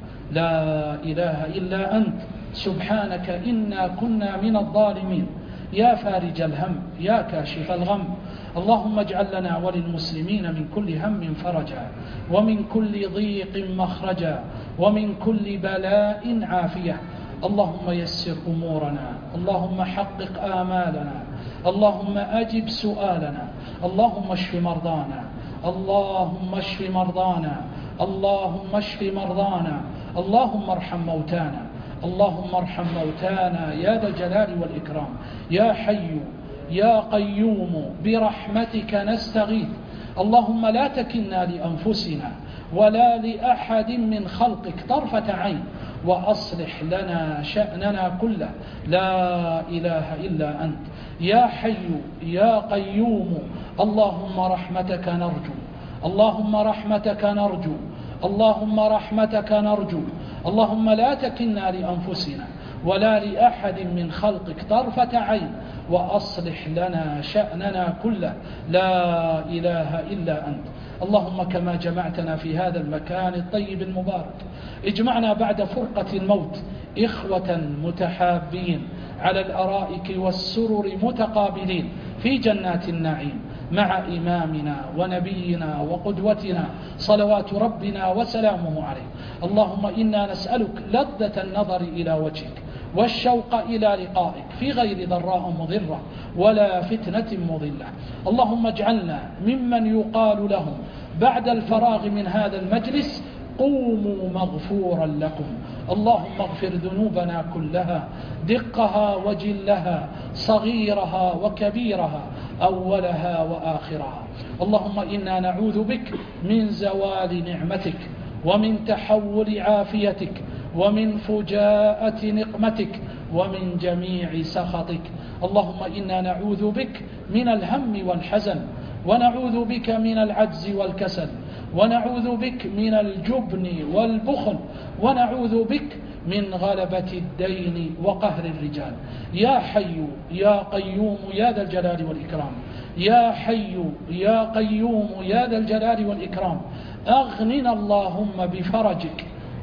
لا إله إلا أنت سبحانك إنا كنا من الظالمين. يا فارج الهم يا كاشف الغم، اللهم اجعل لنا وللمسلمين من كل هم فرجا، ومن كل ضيق مخرجا، ومن كل بلاء عافية. اللهم يسر أمورنا، اللهم حقق آمالنا، اللهم أجب سؤالنا، اللهم اشف مرضانا، اللهم اشف مرضانا، اللهم اشف مرضانا، اللهم ارحم موتانا، اللهم ارحم موتانا يا ذا الجلال والإكرام. يا حي يا قيوم برحمتك نستغيث، اللهم لا تكلنا لأنفسنا ولا لأحد من خلقك طرفة عين، وأصلح لنا شأننا كله، لا إله إلا أنت يا حي يا قيوم. اللهم رحمتك نرجو، اللهم رحمتك نرجو، اللهم رحمتك نرجو. اللهم لا تكلنا لأنفسنا ولا لأحد من خلقك طرفة عين، وأصلح لنا شأننا كله، لا إله إلا أنت. اللهم كما جمعتنا في هذا المكان الطيب المبارك، اجمعنا بعد فرقة الموت إخوة متحابين على الأرائك والسرر متقابلين في جنات النعيم مع إمامنا ونبينا وقدوتنا صلوات ربنا وسلامه عليه. اللهم إنا نسألك لذة النظر إلى وجهك والشوق إلى لقائك في غير ضراء مضرة ولا فتنة مضلة. اللهم اجعلنا ممن يقال لهم بعد الفراغ من هذا المجلس قوموا مغفورا لكم. اللهم اغفر ذنوبنا كلها، دقها وجلها، صغيرها وكبيرها، أولها وآخرها. اللهم إنا نعوذ بك من زوال نعمتك ومن تحول عافيتك ومن فجاءة نقمتك ومن جميع سخطك. اللهم إنا نعوذ بك من الهم والحزن، ونعوذ بك من العجز والكسل، ونعوذ بك من الجبن والبخل، ونعوذ بك من غلبة الدين وقهر الرجال. يا حي يا قيوم يا ذا الجلال والإكرام، يا حي يا قيوم يا ذا الجلال والإكرام، أغننا اللهم بفرجك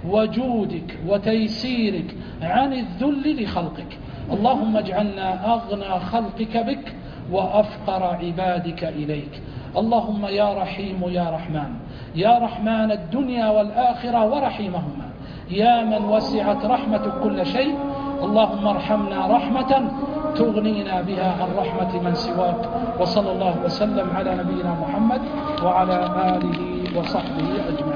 وجودك وتيسيرك عن الذل لخلقك. اللهم اجعلنا أغنى خلقك بك وأفقر عبادك إليك. اللهم يا رحيم يا رحمن، يا رحمن الدنيا والآخرة ورحيمهما، يا من وسعت رحمة كل شيء، اللهم ارحمنا رحمة تغنينا بها عن رحمة من سواك. وصلى الله وسلم على نبينا محمد وعلى آله وصحبه أجمعين.